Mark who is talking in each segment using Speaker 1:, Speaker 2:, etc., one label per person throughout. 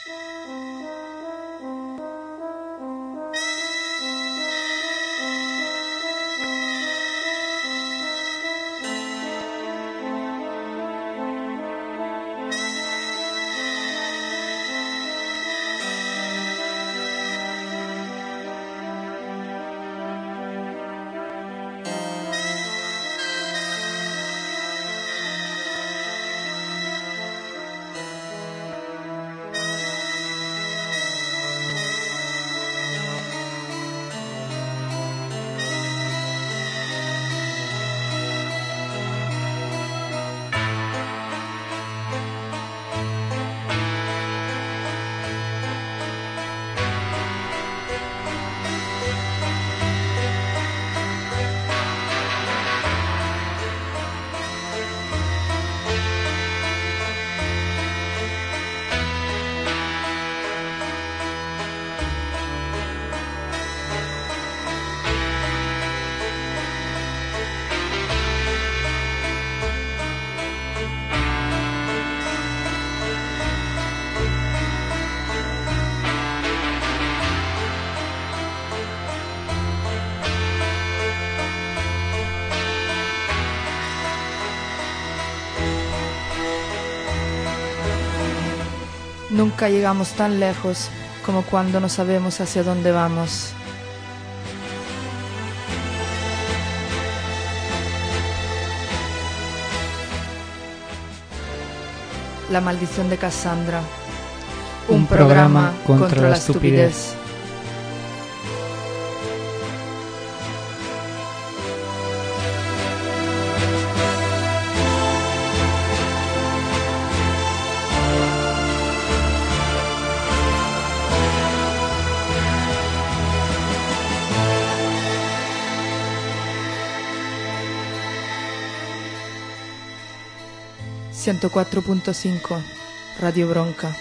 Speaker 1: Nunca llegamos tan lejos como cuando no sabemos hacia dónde vamos. La maldición de Cassandra. Un programa contra la estupidez. ...104.5... Radio Bronca.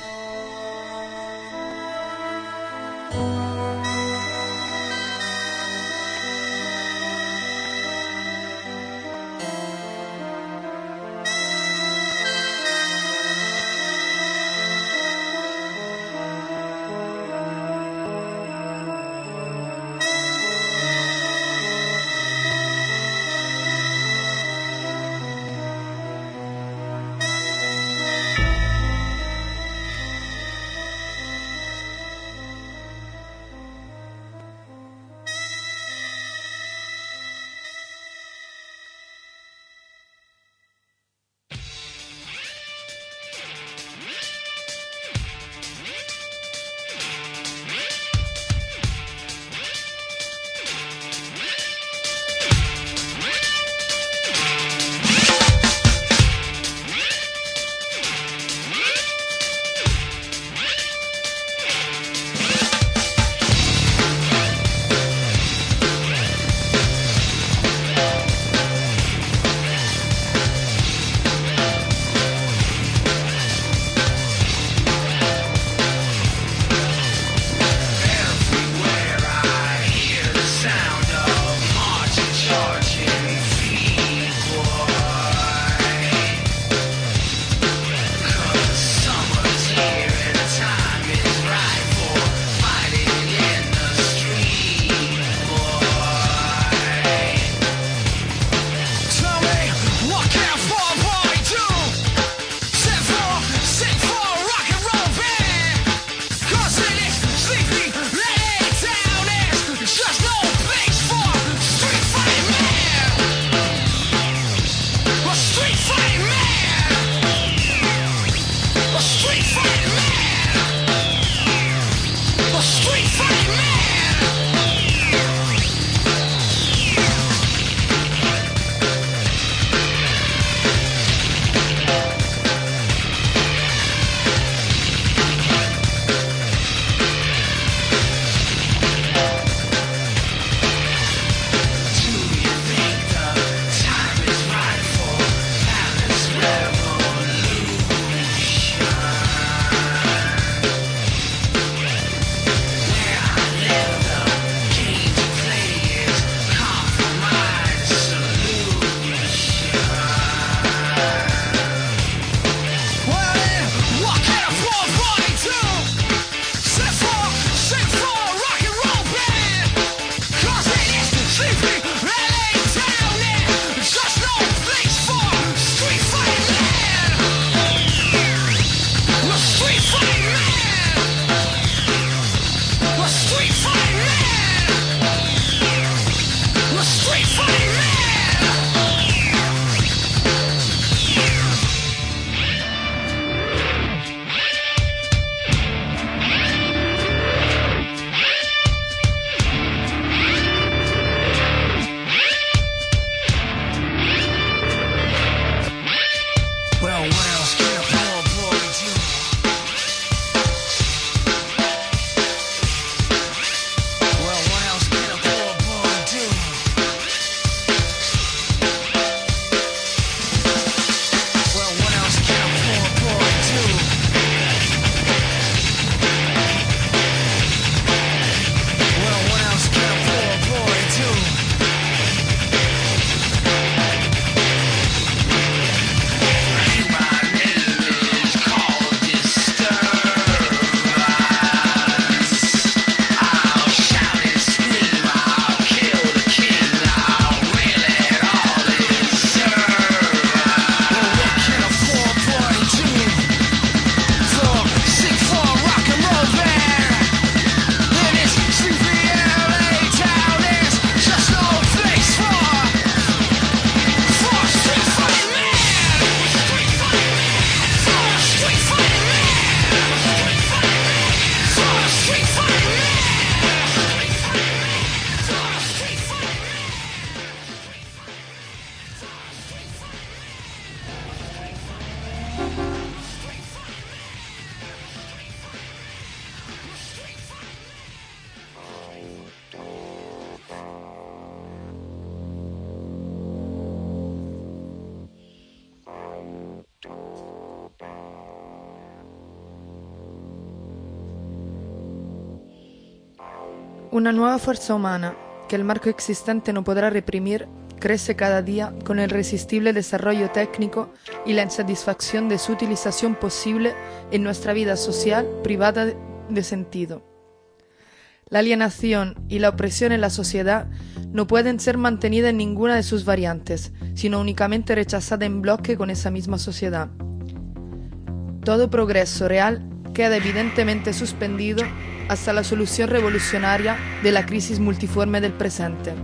Speaker 1: Una nueva fuerza humana que el marco existente no podrá reprimir crece cada día con el irresistible desarrollo técnico y la insatisfacción de su utilización posible en nuestra vida social privada de sentido. La alienación y la opresión en la sociedad no pueden ser mantenidas en ninguna de sus variantes, sino únicamente rechazadas en bloque con esa misma sociedad. Todo progreso real queda evidentemente suspendido hasta la solución revolucionaria de la crisis multiforme del presente.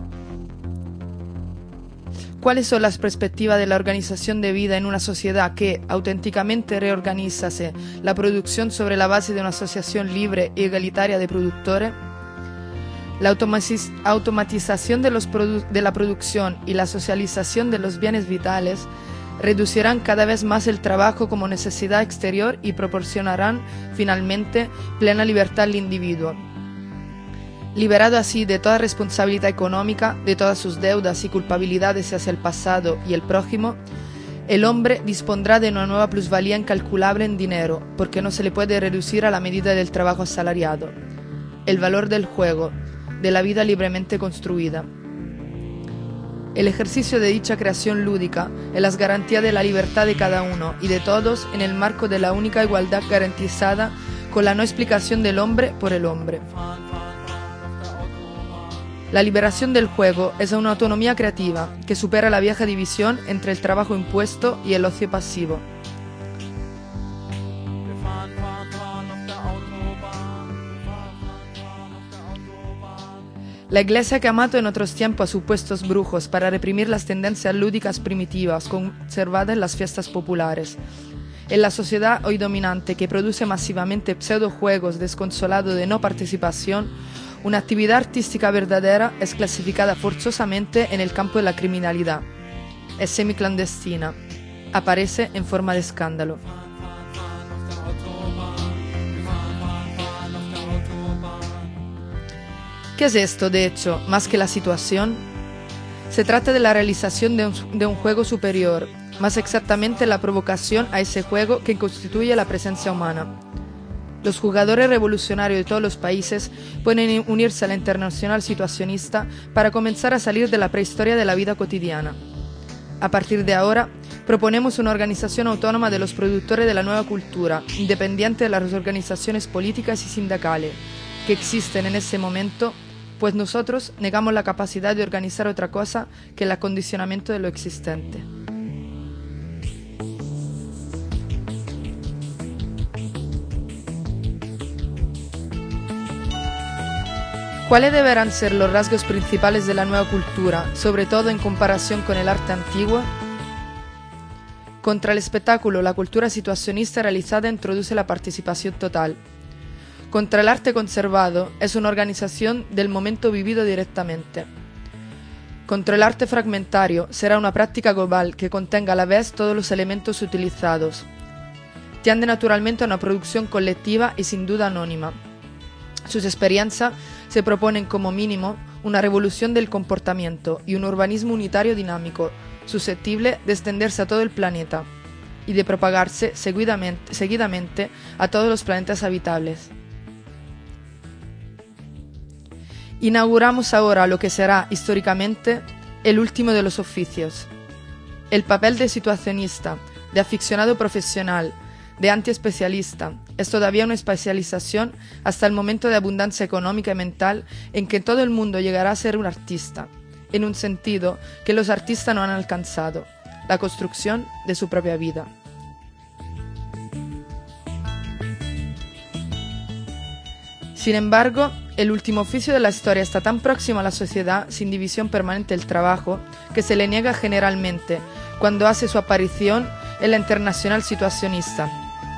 Speaker 1: ¿Cuáles son las perspectivas de la organización de vida en una sociedad que auténticamente reorganízase la producción sobre la base de una asociación libre y egalitaria de productores? La automatización de la producción y la socialización de los bienes vitales reducirán cada vez más el trabajo como necesidad exterior y proporcionarán, finalmente, plena libertad al individuo. Liberado así de toda responsabilidad económica, de todas sus deudas y culpabilidades hacia el pasado y el prójimo, el hombre dispondrá de una nueva plusvalía incalculable en dinero, porque no se le puede reducir a la medida del trabajo asalariado. El valor del juego, de la vida libremente construida. El ejercicio de dicha creación lúdica es la garantía de la libertad de cada uno y de todos en el marco de la única igualdad garantizada con la no explicación del hombre por el hombre. La liberación del juego es una autonomía creativa que supera la vieja división entre el trabajo impuesto y el ocio pasivo. La Iglesia que ha matado en otros tiempos a supuestos brujos para reprimir las tendencias lúdicas primitivas conservadas en las fiestas populares. En la sociedad hoy dominante que produce masivamente pseudojuegos desconsolados de no participación, una actividad artística verdadera es clasificada forzosamente en el campo de la criminalidad. Es semiclandestina. Aparece en forma de escándalo. ¿Qué es esto, de hecho, más que la situación? Se trata de la realización de un juego superior, más exactamente la provocación a ese juego que constituye la presencia humana. Los jugadores revolucionarios de todos los países pueden unirse a la internacional situacionista para comenzar a salir de la prehistoria de la vida cotidiana. A partir de ahora, proponemos una organización autónoma de los productores de la nueva cultura, independiente de las organizaciones políticas y sindicales que existen en ese momento, pues nosotros negamos la capacidad de organizar otra cosa que el acondicionamiento de lo existente. ¿Cuáles deberán ser los rasgos principales de la nueva cultura, sobre todo en comparación con el arte antiguo? Contra el espectáculo, la cultura situacionista realizada introduce la participación total. Contra el arte conservado, es una organización del momento vivido directamente. Contra el arte fragmentario, será una práctica global que contenga a la vez todos los elementos utilizados. Tiende naturalmente a una producción colectiva y sin duda anónima. Sus experiencias se proponen como mínimo una revolución del comportamiento y un urbanismo unitario dinámico, susceptible de extenderse a todo el planeta y de propagarse seguidamente a todos los planetas habitables. Inauguramos ahora lo que será históricamente el último de los oficios. El papel de situacionista, de aficionado profesional, de antiespecialista, es todavía una especialización hasta el momento de abundancia económica y mental en que todo el mundo llegará a ser un artista, en un sentido que los artistas no han alcanzado, la construcción de su propia vida. Sin embargo, el último oficio de la historia está tan próximo a la sociedad sin división permanente del trabajo que se le niega generalmente cuando hace su aparición en la internacional situacionista.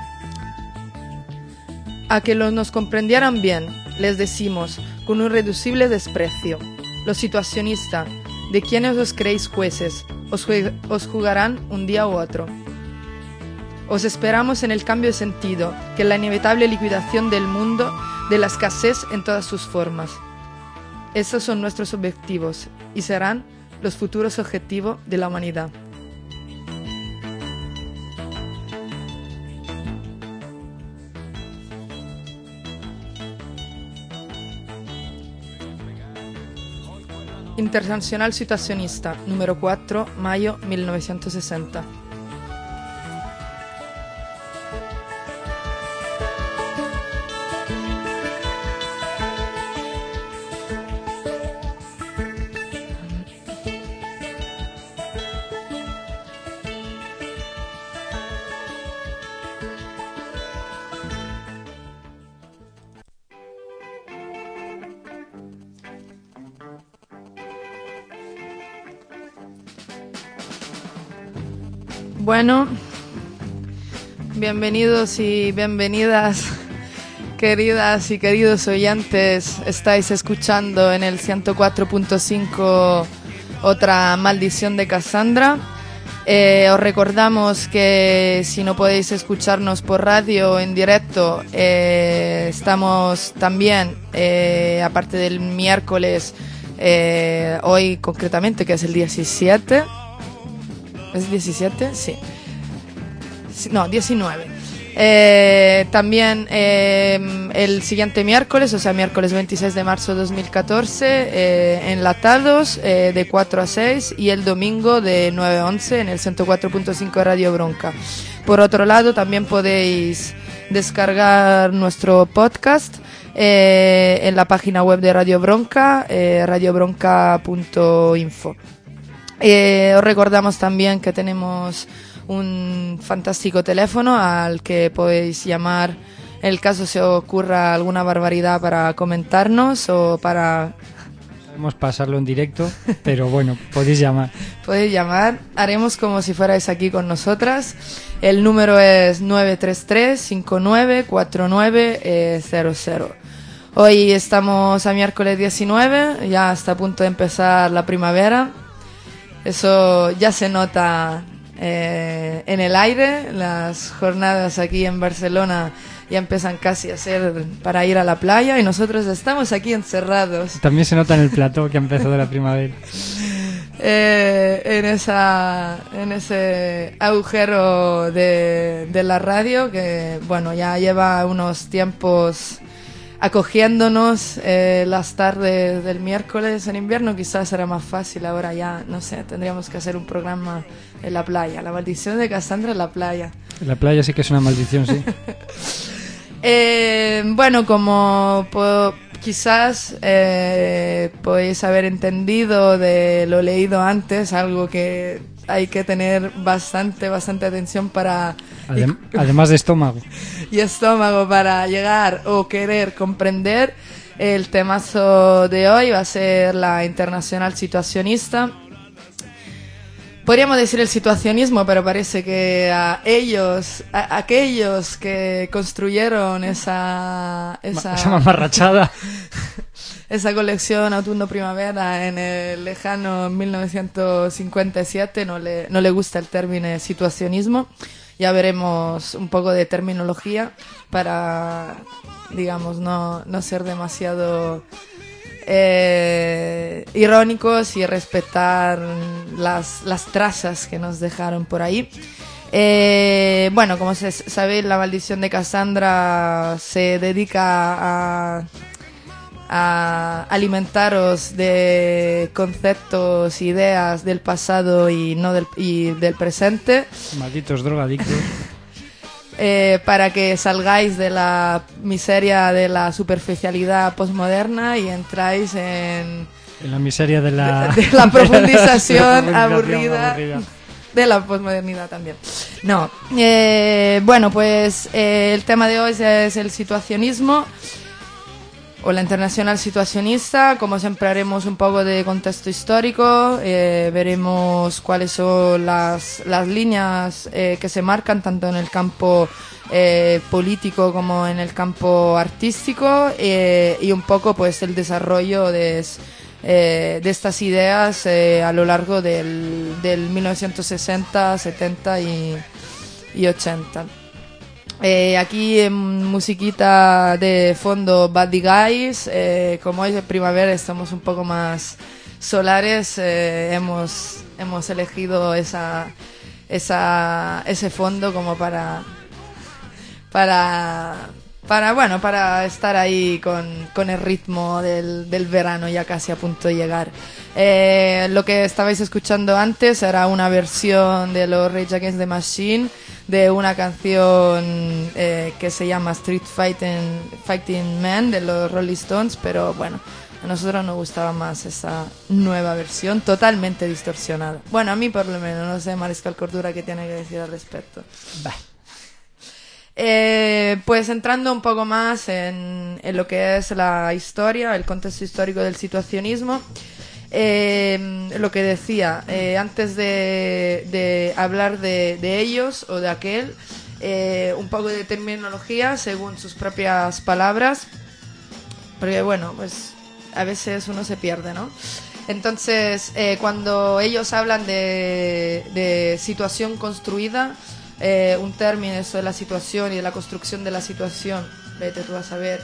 Speaker 1: A que nos comprendieran bien, les decimos, con un irreducible desprecio, los situacionistas, de quienes os creéis jueces, os jugarán un día u otro. Os esperamos en el cambio de sentido, que es la inevitable liquidación del mundo de la escasez en todas sus formas. Esos son nuestros objetivos y serán los futuros objetivos de la humanidad. Internacional Situacionista, número 4, mayo 1960. Bueno, bienvenidos y bienvenidas, queridas y queridos oyentes. Estáis escuchando en el 104.5 otra maldición de Cassandra. Os recordamos que si no podéis escucharnos por radio en directo, estamos también, aparte del miércoles, hoy concretamente, que es el 17. ¿Es 17? Sí. No, 19. También el siguiente miércoles, o sea, miércoles 26 de marzo de 2014, enlatados de 4 a 6 y el domingo de 9 a 11 en el 104.5 Radio Bronca. Por otro lado, también podéis descargar nuestro podcast en la página web de Radio Bronca, radiobronca.info. Os recordamos también que tenemos un fantástico teléfono al que podéis llamar en el caso se os ocurra alguna barbaridad para comentarnos o para...
Speaker 2: Podemos pasarlo en directo, pero bueno, podéis llamar.
Speaker 1: Podéis llamar, haremos como si fuerais aquí con nosotras. El número es 933-594900. Hoy estamos a miércoles 19, ya está a punto de empezar la primavera. Eso ya se nota en el aire. Las jornadas aquí en Barcelona ya empiezan casi a ser para ir a la playa y nosotros estamos aquí encerrados.
Speaker 2: También se nota en el plató que ha empezado la primavera.
Speaker 1: En ese agujero de la radio que, bueno, ya lleva unos tiempos acogiéndonos las tardes del miércoles en invierno. Quizás será más fácil ahora ya, no sé, tendríamos que hacer un programa en la playa. La maldición de Cassandra en la playa.
Speaker 2: En la playa sí que es una maldición, sí.
Speaker 1: Bueno, como quizás podéis haber entendido de lo leído antes, algo que hay que tener bastante atención para...
Speaker 2: Además de estómago.
Speaker 1: Y estómago para llegar o querer comprender. El temazo de hoy va a ser la Internacional Situacionista. Podríamos decir el situacionismo, pero parece que a aquellos que construyeron esa
Speaker 2: mamarrachada,
Speaker 1: esa colección autumno-primavera en el lejano 1957, no le gusta el término situacionismo. Ya veremos un poco de terminología para, digamos, no ser demasiado irónicos y respetar las trazas que nos dejaron por ahí. Bueno, como sabéis, la maldición de Cassandra se dedica a alimentaros de conceptos, ideas del pasado y del presente.
Speaker 2: Malditos drogadictos.
Speaker 1: Para que salgáis de la miseria de la superficialidad postmoderna y entráis en
Speaker 2: la miseria de la
Speaker 1: profundización aburrida de la postmodernidad también. No, bueno, pues el tema de hoy es el situacionismo o la Internacional Situacionista. Como siempre haremos un poco de contexto histórico, veremos cuáles son las líneas que se marcan tanto en el campo político como en el campo artístico, y un poco pues el desarrollo de estas ideas a lo largo del 1960, 70 y 80. Aquí en musiquita de fondo Buddy Guys, como hoy es primavera estamos un poco más solares, hemos elegido ese fondo como para para estar ahí con el ritmo del verano ya casi a punto de llegar. Lo que estabais escuchando antes era una versión de los Rage Against the Machine de una canción que se llama Street Fighting Man de los Rolling Stones, pero bueno, a nosotros nos gustaba más esa nueva versión totalmente distorsionada. Bueno, a mí por lo menos, no sé Mariscal Cordura qué tiene que decir al respecto.
Speaker 2: Bah.
Speaker 1: Pues entrando un poco más en lo que es la historia, el contexto histórico del situacionismo, lo que decía, antes de hablar de ellos o de aquel, un poco de terminología según sus propias palabras, porque bueno, pues a veces uno se pierde, ¿no? Entonces, cuando ellos hablan de situación construida, un término, eso de la situación y de la construcción de la situación, vete tú a saber,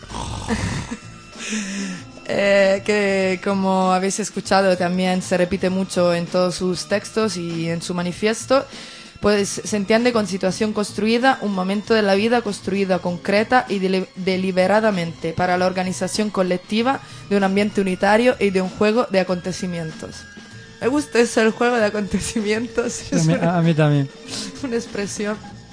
Speaker 1: que como habéis escuchado también se repite mucho en todos sus textos y en su manifiesto, pues se entiende con situación construida un momento de la vida construida concreta y deliberadamente para la organización colectiva de un ambiente unitario y de un juego de acontecimientos. Me gusta eso, el juego de acontecimientos.
Speaker 2: A mí también.
Speaker 1: Una expresión.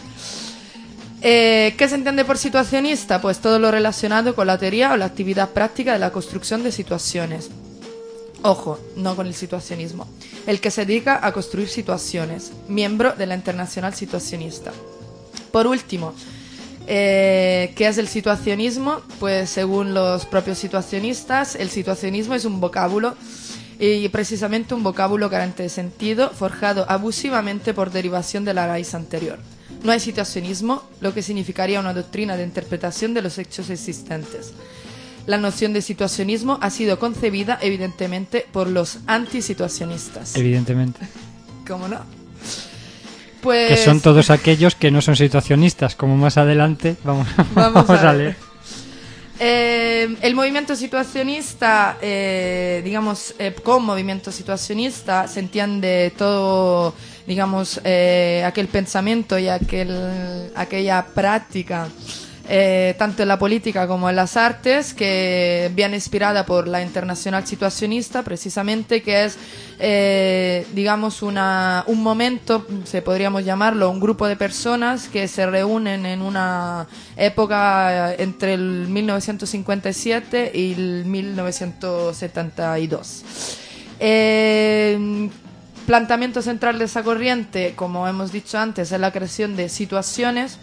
Speaker 1: ¿Qué se entiende por situacionista? Pues todo lo relacionado con la teoría o la actividad práctica de la construcción de situaciones. Ojo, no con el situacionismo. El que se dedica a construir situaciones. Miembro de la Internacional Situacionista. Por último, ¿qué es el situacionismo? Pues según los propios situacionistas, el situacionismo es un vocábulo, y precisamente un vocábulo carente de sentido, forjado abusivamente por derivación de la raíz anterior. No hay situacionismo, lo que significaría una doctrina de interpretación de los hechos existentes. La noción de situacionismo ha sido concebida evidentemente por los antisituacionistas.
Speaker 2: Evidentemente.
Speaker 1: ¿Cómo no? Pues...
Speaker 2: Que son todos aquellos que no son situacionistas, como más adelante vamos a leer.
Speaker 1: El movimiento situacionista, con movimiento situacionista se entiende todo, aquel pensamiento y aquella práctica, tanto en la política como en las artes, que viene inspirada por la Internacional Situacionista, precisamente, que es, un momento, podríamos llamarlo, un grupo de personas que se reúnen en una época entre el 1957 y el 1972. Planteamiento central de esa corriente, como hemos dicho antes, es la creación de situaciones.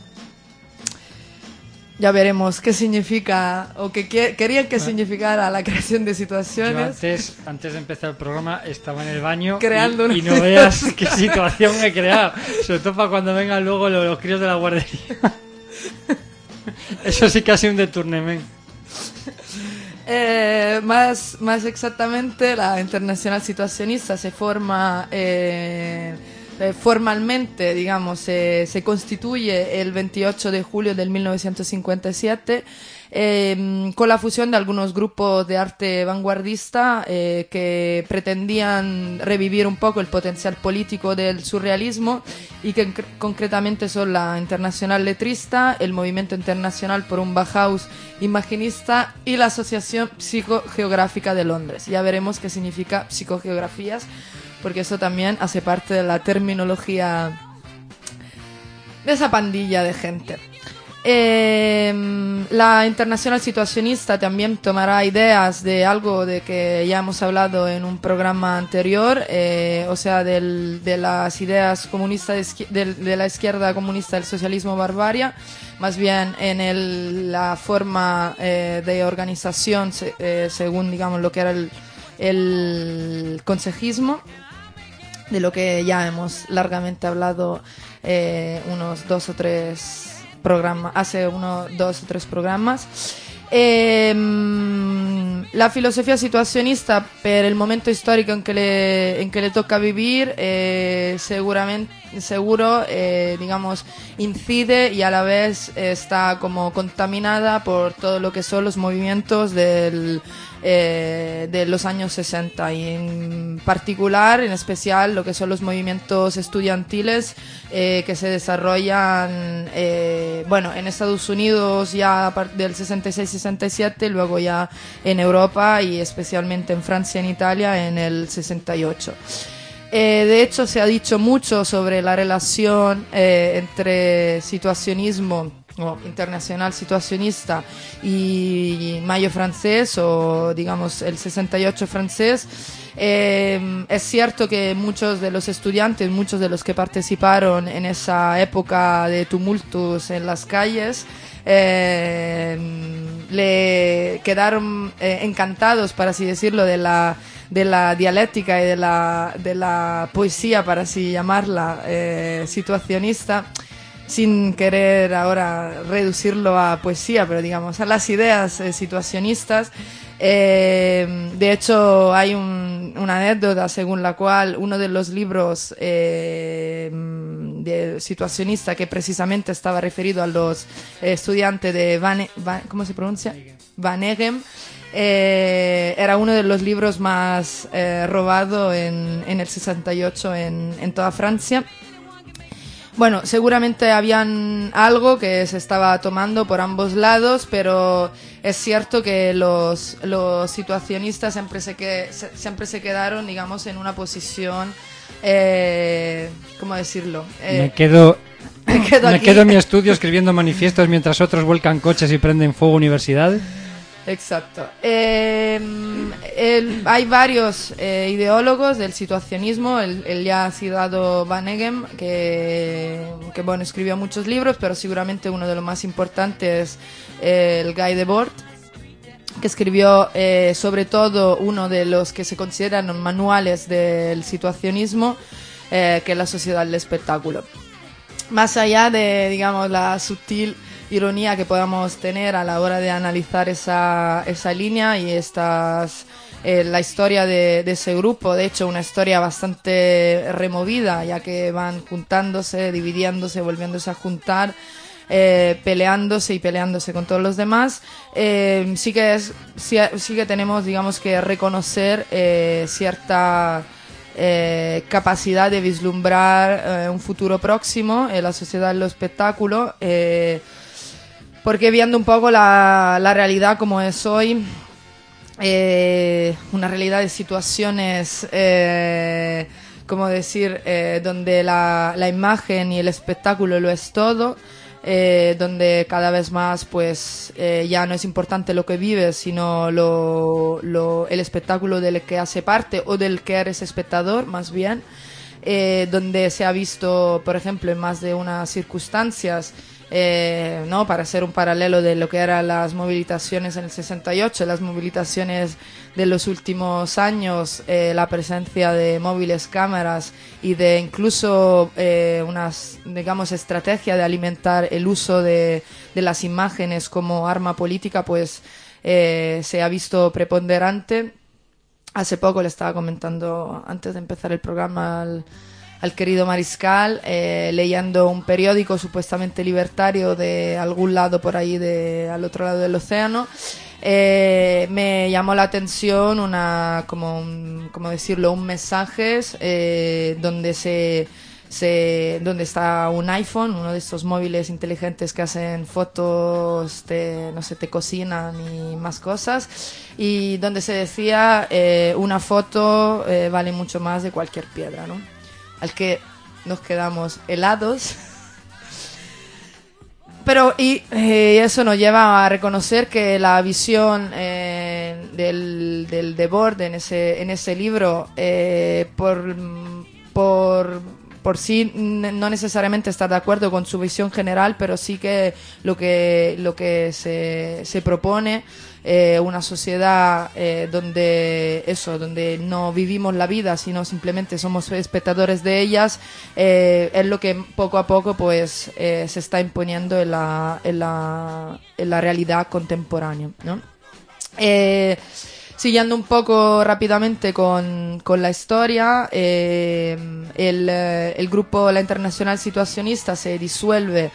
Speaker 1: Ya veremos qué significa, o qué querían que significara la creación de situaciones.
Speaker 2: Yo antes de empezar el programa estaba en el baño
Speaker 1: creando
Speaker 2: y no veas qué situación he creado. Sobre todo para cuando vengan luego los críos de la guardería. Eso sí que ha sido un deturnement.
Speaker 1: Más exactamente, la Internacional Situacionista se forma... formalmente, se constituye el 28 de julio del 1957 con la fusión de algunos grupos de arte vanguardista que pretendían revivir un poco el potencial político del surrealismo y que concretamente son la Internacional Letrista, el Movimiento Internacional por un Bauhaus Imaginista y la Asociación Psicogeográfica de Londres. Ya veremos qué significa psicogeografías, porque eso también hace parte de la terminología de esa pandilla de gente. La Internacional Situacionista también tomará ideas de algo de que ya hemos hablado en un programa anterior, de las ideas comunistas de la izquierda comunista del socialismo barbaria, más bien en la forma de organización según lo que era el consejismo, de lo que ya hemos largamente hablado unos 2 o 3 programas, hace unos 2 o 3 programas. La filosofia situacionista, per el momento histórico en que le toca vivir, seguramente seguro, digamos, incide y a la vez está como contaminada por todo lo que son los movimientos de los años 60 y en particular, en especial, lo que son los movimientos estudiantiles que se desarrollan, bueno, en Estados Unidos ya del 66-67, luego ya en Europa y especialmente en Francia y en Italia en el 68. De hecho, se ha dicho mucho sobre la relación entre situacionismo o internacional situacionista y Mayo francés o digamos el 68 francés. Es cierto que muchos de los estudiantes, muchos de los que participaron en esa época de tumultos en las calles, le quedaron encantados, por así decirlo, de la dialéctica y de la poesía, para así llamarla, situacionista, sin querer ahora reducirlo a poesía, pero digamos a las ideas situacionistas. De hecho, hay una anécdota según la cual uno de los libros de situacionista que precisamente estaba referido a los estudiantes de ¿cómo se pronuncia? Waregem. Era uno de los libros más robado en el 68 en toda Francia. Bueno, seguramente habían algo que se estaba tomando por ambos lados, pero es cierto que los situacionistas siempre se quedaron, digamos, en una posición, ¿cómo decirlo?
Speaker 2: Me quedo en mi estudio escribiendo manifiestos mientras otros vuelcan coches y prenden fuego universidades.
Speaker 1: Exacto. Hay varios ideólogos del situacionismo. El ya citado Waregem, que bueno, escribió muchos libros, pero seguramente uno de los más importantes es el Guy Debord, que escribió sobre todo uno de los que se consideran manuales del situacionismo, que es La sociedad del espectáculo. Más allá de, digamos, la sutil ironía que podamos tener a la hora de analizar esa línea y la historia de ese grupo, de hecho una historia bastante removida, ya que van juntándose, dividiéndose, volviéndose a juntar, peleándose con todos los demás. Sí que tenemos, digamos, que reconocer cierta capacidad de vislumbrar un futuro próximo en la sociedad del espectáculo, porque viendo un poco la realidad como es hoy, una realidad de situaciones, como decir, donde la imagen y el espectáculo lo es todo, donde cada vez más pues ya no es importante lo que vives, sino el espectáculo del que hace parte o del que eres espectador, más bien, donde se ha visto, por ejemplo, en más de unas circunstancias, ¿no? Para hacer un paralelo de lo que eran las movilizaciones en el 68, las movilizaciones de los últimos años, la presencia de móviles, cámaras y de incluso unas, digamos, estrategia de alimentar el uso de las imágenes como arma política, pues se ha visto preponderante. Hace poco le estaba comentando, antes de empezar el programa, al querido Mariscal, leyendo un periódico supuestamente libertario de algún lado por ahí, al otro lado del océano. Me llamó la atención ¿cómo decirlo? Un mensaje donde donde está un iPhone, uno de estos móviles inteligentes que hacen fotos, no sé, te cocinan y más cosas, y donde se decía una foto vale mucho más de cualquier piedra, ¿no? Al que nos quedamos helados. Pero eso nos lleva a reconocer que la visión del Debord en ese libro, por sí no necesariamente estar de acuerdo con su visión general, pero sí que lo que se propone, una sociedad donde no vivimos la vida, sino simplemente somos espectadores de ellas, es lo que poco a poco pues se está imponiendo en la realidad contemporánea, ¿no? Siguiendo un poco rápidamente con la historia, el grupo La Internacional Situacionista se disuelve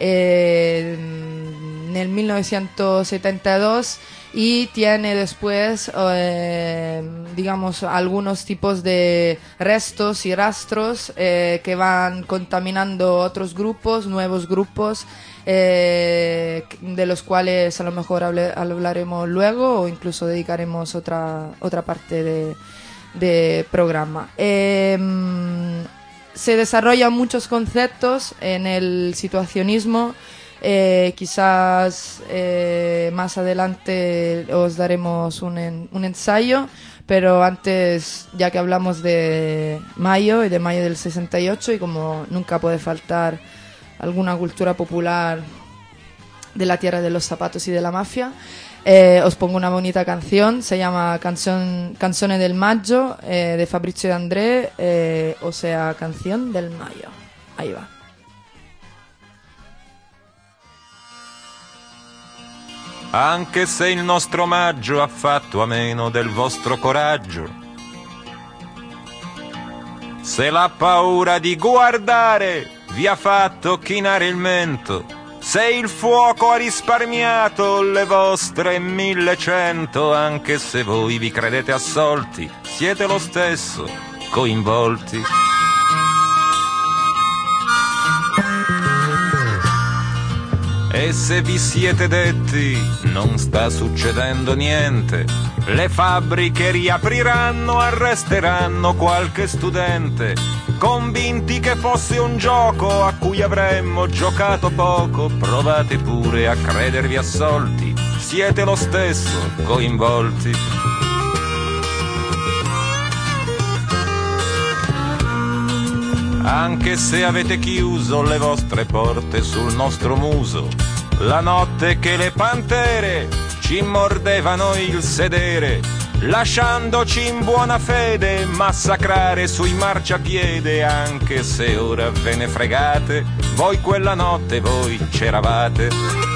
Speaker 1: en el 1972 y tiene después, digamos, algunos tipos de restos y rastros que van contaminando otros grupos, nuevos grupos, de los cuales a lo mejor hablaremos luego o incluso dedicaremos otra parte de programa. Se desarrollan muchos conceptos en el situacionismo. Quizás más adelante os daremos un ensayo, pero antes, ya que hablamos de mayo y de mayo del 68, y como nunca puede faltar alguna cultura popular de la tierra de los zapatos y de la mafia, os pongo una bonita canción, se llama Canzone del Maggio, de Fabrizio De André, o sea, Canción del Mayo. Ahí va.
Speaker 3: Anche se il nostro maggio ha fatto a meno del vostro coraggio, se la paura di guardare vi ha fatto chinare il mento, se il fuoco ha risparmiato le vostre 1100, anche se voi vi credete assolti, siete lo stesso coinvolti. E se vi siete detti non sta succedendo niente, le fabbriche riapriranno, arresteranno qualche studente, convinti che fosse un gioco a cui avremmo giocato poco, provate pure a credervi assolti, siete lo stesso coinvolti. Anche se avete chiuso le vostre porte sul nostro muso, la notte che le pantere ci mordevano il sedere, lasciandoci in buona fede massacrare sui marciapiede, anche se ora ve ne fregate, voi quella notte voi c'eravate.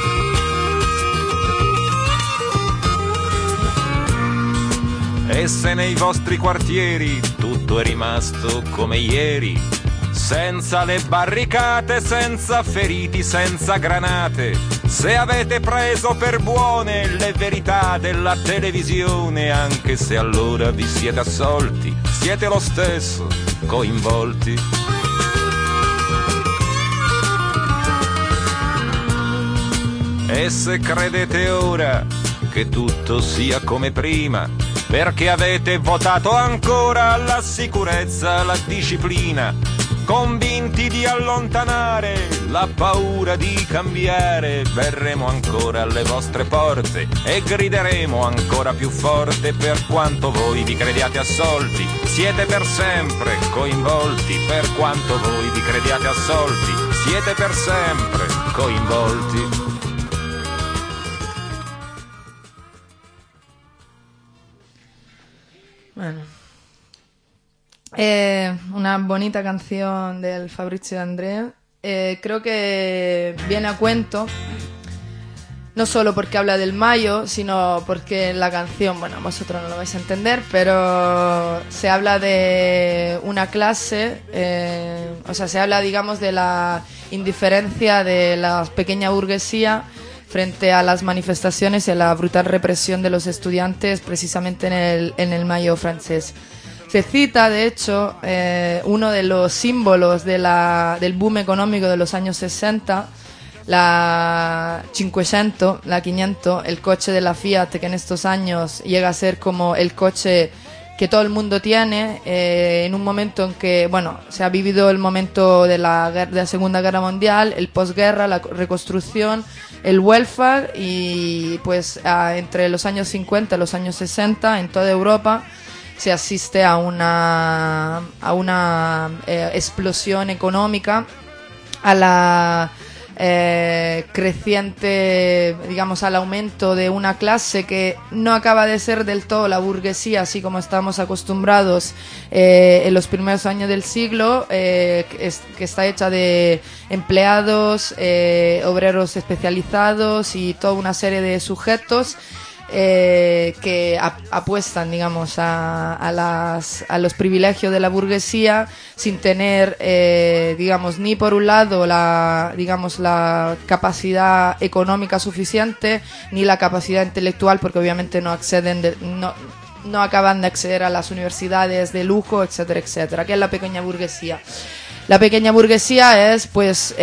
Speaker 3: E se nei vostri quartieri tutto è rimasto come ieri, senza le barricate, senza feriti, senza granate, se avete preso per buone le verità della televisione, anche se allora vi siete assolti, siete lo stesso coinvolti. E se credete ora che tutto sia come prima, perché avete votato ancora la sicurezza, la disciplina, convinti di allontanare la paura di cambiare, verremo ancora alle vostre porte e grideremo ancora più forte, per quanto voi vi crediate assolti, siete per sempre coinvolti, per quanto voi vi crediate assolti, siete per sempre coinvolti.
Speaker 1: Bueno, una bonita canción del Fabrizio De André. Creo que viene a cuento, no solo porque habla del mayo, sino porque la canción, bueno, vosotros no lo vais a entender, pero se habla de una clase, o sea, se habla, digamos, de la indiferencia de la pequeña burguesía frente a las manifestaciones y a la brutal represión de los estudiantes precisamente en el mayo francés. Se cita, de hecho, uno de los símbolos del boom económico de los años 60, la 500, el coche de la Fiat, que en estos años llega a ser como el coche que todo el mundo tiene, en un momento en que, bueno, se ha vivido el momento de la Segunda Guerra Mundial, el posguerra, la reconstrucción, el welfare, y pues entre los años 50 y los años 60 en toda Europa se asiste a una explosión económica, a la creciente, digamos, al aumento de una clase que no acaba de ser del todo la burguesía, así como estamos acostumbrados en los primeros años del siglo, que está hecha de empleados, obreros especializados y toda una serie de sujetos que apuestan, digamos, a los privilegios de la burguesía sin tener, digamos, ni por un lado la capacidad económica suficiente ni la capacidad intelectual, porque obviamente no acaban de acceder a las universidades de lujo, etcétera, etcétera. ¿Qué es la pequeña burguesía? La pequeña burguesía es, pues,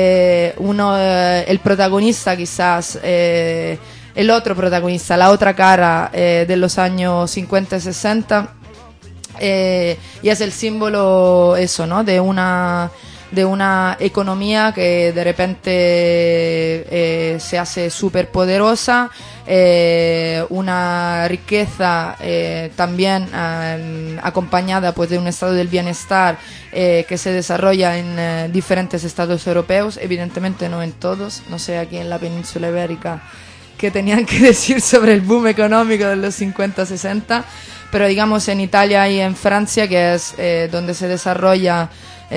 Speaker 1: el protagonista, quizás, el otro protagonista, la otra cara de los años 50 y 60, y es el símbolo, eso, ¿no?, de una economía que de repente se hace súper poderosa, una riqueza también acompañada, pues, de un estado del bienestar que se desarrolla en diferentes estados europeos, evidentemente no en todos, no sé, aquí en la península ibérica que tenían que decir sobre el boom económico de los 50-60, pero digamos en Italia y en Francia, que es donde se desarrollan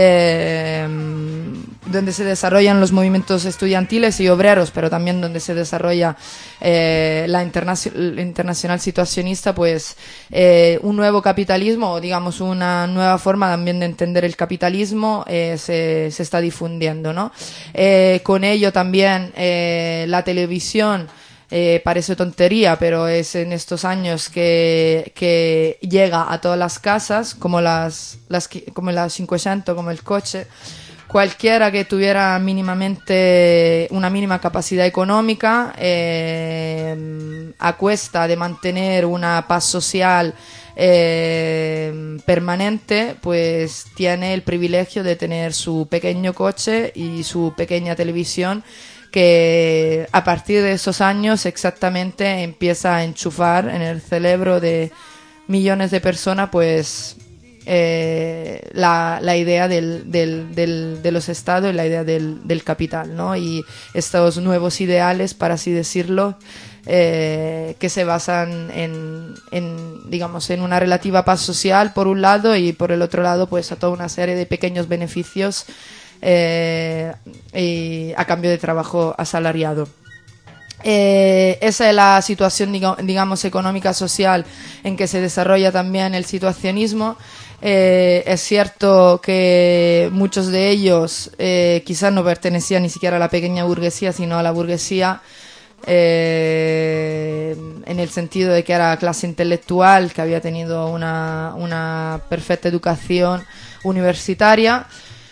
Speaker 1: los movimientos estudiantiles y obreros, pero también donde se desarrolla la internacional situacionista, pues un nuevo capitalismo, o digamos una nueva forma también de entender el capitalismo se está difundiendo, ¿no? Con ello también la televisión, parece tontería, pero es en estos años que llega a todas las casas, como como la 500, como el coche. Cualquiera que tuviera mínimamente una mínima capacidad económica, a cuesta de mantener una paz social permanente, pues tiene el privilegio de tener su pequeño coche y su pequeña televisión, que a partir de esos años exactamente empieza a enchufar en el cerebro de millones de personas, pues la idea de los estados y la idea del capital, ¿no? Y estos nuevos ideales, para así decirlo, que se basan digamos, en una relativa paz social por un lado, y por el otro lado, pues a toda una serie de pequeños beneficios y a cambio de trabajo asalariado. Esa es la situación, digamos, económica social en que se desarrolla también el situacionismo. Es cierto que muchos de ellos quizás no pertenecían ni siquiera a la pequeña burguesía, sino a la burguesía en el sentido de que era clase intelectual, que había tenido una perfecta educación universitaria.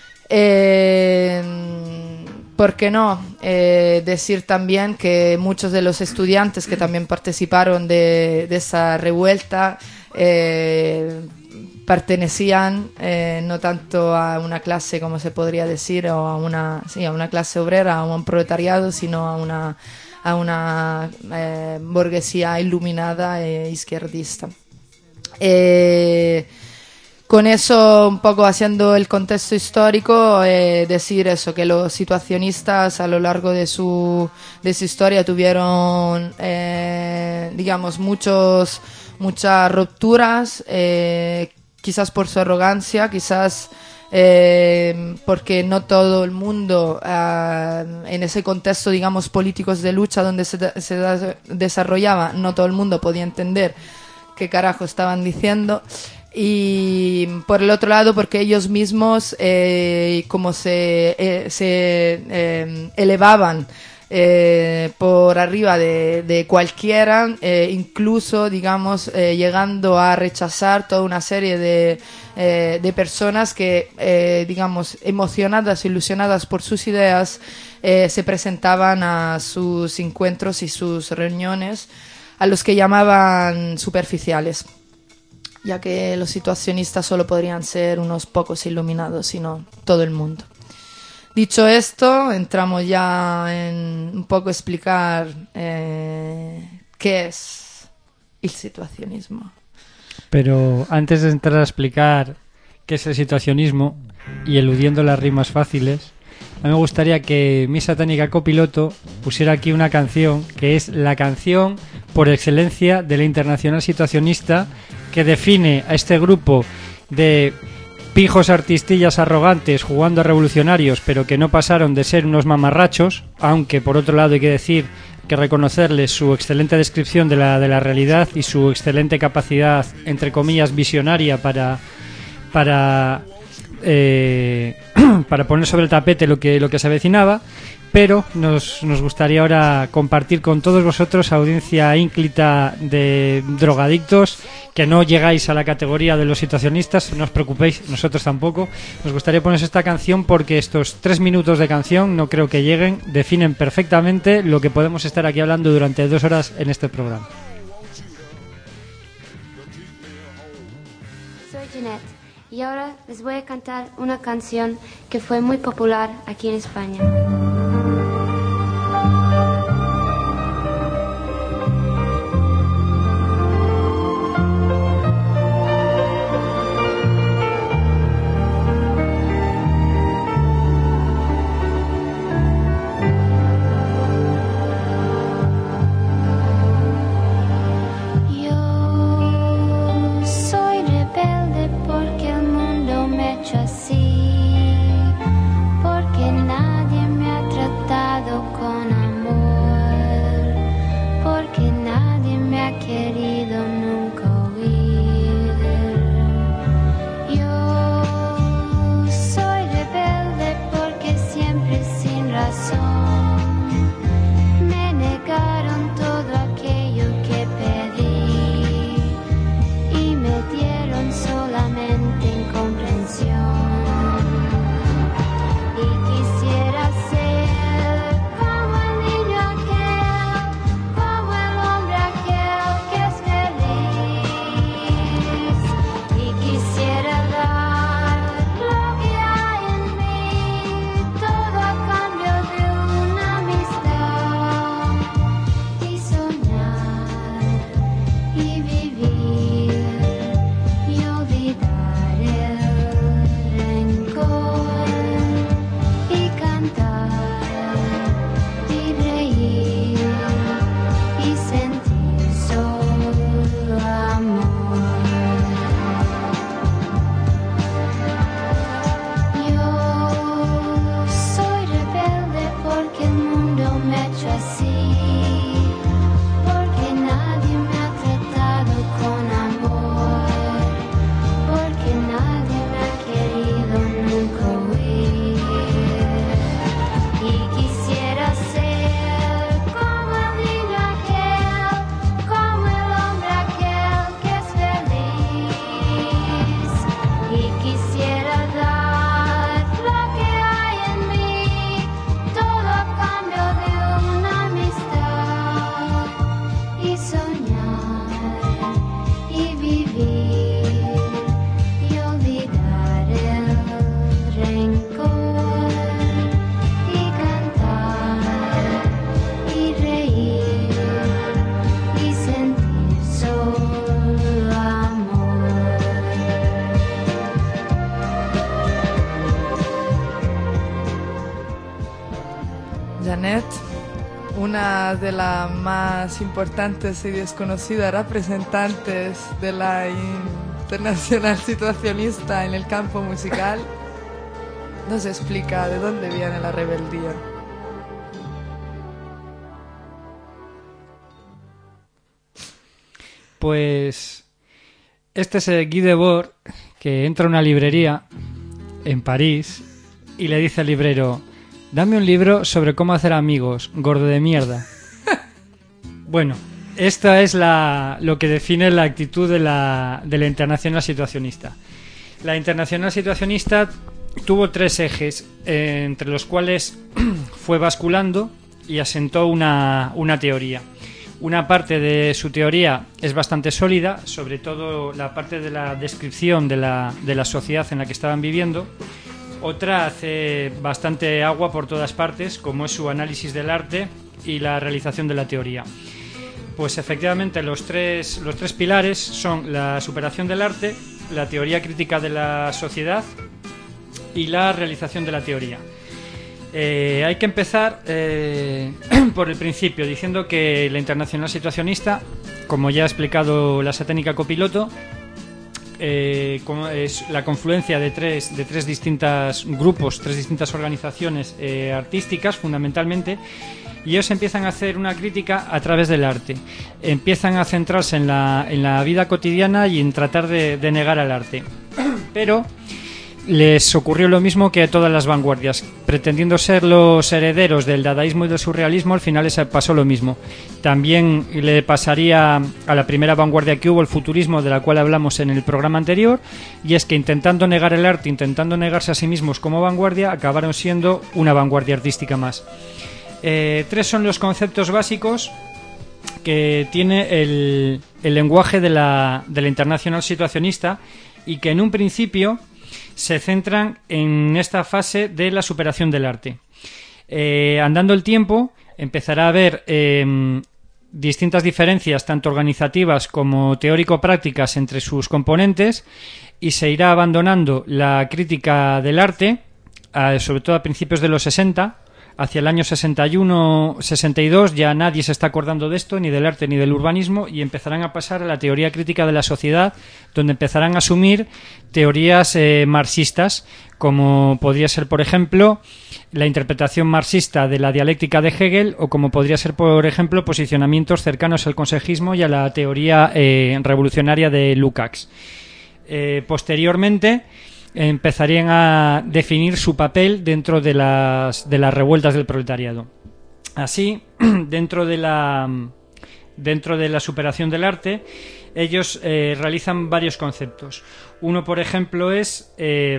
Speaker 1: ¿Por qué no decir también que muchos de los estudiantes que también participaron de esa revuelta pertenecían no tanto a una clase, como se podría decir, o a una clase obrera, a un proletariado, sino a una burguesía iluminada e izquierdista. Con eso, un poco haciendo el contexto histórico, decir eso, que los situacionistas a lo largo de su historia tuvieron, digamos, muchas rupturas, quizás por su arrogancia, quizás porque no todo el mundo, en ese contexto, digamos, políticos de lucha donde se desarrollaba, no todo el mundo podía entender qué carajo estaban diciendo. Y por el otro lado, porque ellos mismos como se elevaban por arriba de cualquiera, incluso, digamos, llegando a rechazar toda una serie de personas que, digamos, emocionadas, ilusionadas por sus ideas, se presentaban a sus encuentros y sus reuniones, a los que llamaban superficiales, ya que los situacionistas solo podrían ser unos pocos iluminados, sino todo el mundo. Dicho esto, entramos ya en un poco explicar qué es el situacionismo.
Speaker 2: Pero antes de entrar a explicar qué es el situacionismo, y eludiendo las rimas fáciles, a mí me gustaría que mi satánica copiloto pusiera aquí una canción, que es la canción por excelencia de la Internacional Situacionista, que define a este grupo de pijos artistillas arrogantes jugando a revolucionarios, pero que no pasaron de ser unos mamarrachos, aunque por otro lado hay que decir que reconocerles su excelente descripción de la realidad y su excelente capacidad, entre comillas, visionaria para poner sobre el tapete lo que se avecinaba. Pero nos gustaría ahora compartir con todos vosotros, audiencia ínclita de drogadictos, que no llegáis a la categoría de los situacionistas, no os preocupéis, nosotros tampoco. Nos gustaría poneros esta canción porque estos 3 minutos de canción no creo que lleguen, definen perfectamente lo que podemos estar aquí hablando durante 2 horas en este programa.
Speaker 4: Soy Jeanette y ahora les voy a cantar una canción que fue muy popular aquí en España.
Speaker 1: Jeanette, una de las más importantes y desconocidas representantes de la internacional situacionista en el campo musical, nos explica de dónde viene la rebeldía.
Speaker 2: Pues este es Guy Debord, que entra a una librería en París y le dice al librero: dame un libro sobre cómo hacer amigos, gordo de mierda. Bueno, esta es lo que define la actitud de la internacional situacionista. La internacional situacionista tuvo 3 ejes, entre los cuales fue basculando y asentó una teoría. Una parte de su teoría es bastante sólida, sobre todo la parte de la descripción de la sociedad en la que estaban viviendo. Otra hace bastante agua por todas partes, como es su análisis del arte y la realización de la teoría. Pues efectivamente los tres pilares son la superación del arte, la teoría crítica de la sociedad y la realización de la teoría. Hay que empezar por el principio, diciendo que la internacional situacionista, como ya ha explicado la satánica copiloto, es la confluencia de tres distintos grupos, 3 distintas organizaciones artísticas fundamentalmente, y ellos empiezan a hacer una crítica a través del arte. Empiezan a centrarse en la vida cotidiana y en tratar de negar al arte. Pero les ocurrió lo mismo que a todas las vanguardias. Pretendiendo ser los herederos del dadaísmo y del surrealismo, al final les pasó lo mismo. También le pasaría a la primera vanguardia que hubo, el futurismo, de la cual hablamos en el programa anterior, y es que intentando negar el arte, intentando negarse a sí mismos como vanguardia, acabaron siendo una vanguardia artística más. 3 son los conceptos básicos que tiene el lenguaje de la Internacional Situacionista, y que en un principio se centran en esta fase de la superación del arte. Andando el tiempo, empezará a haber distintas diferencias, tanto organizativas como teórico-prácticas, entre sus componentes, y se irá abandonando la crítica del arte, sobre todo a principios de los 60. Hacia el año 61-62 ya nadie se está acordando de esto, ni del arte ni del urbanismo, y empezarán a pasar a la teoría crítica de la sociedad, donde empezarán a asumir teorías marxistas, como podría ser, por ejemplo, la interpretación marxista de la dialéctica de Hegel, o como podría ser, por ejemplo, posicionamientos cercanos al consejismo y a la teoría revolucionaria de Lukács. Posteriormente empezarían a definir su papel dentro de las revueltas del proletariado. Así, dentro de la superación del arte, ellos realizan varios conceptos. Uno, por ejemplo, es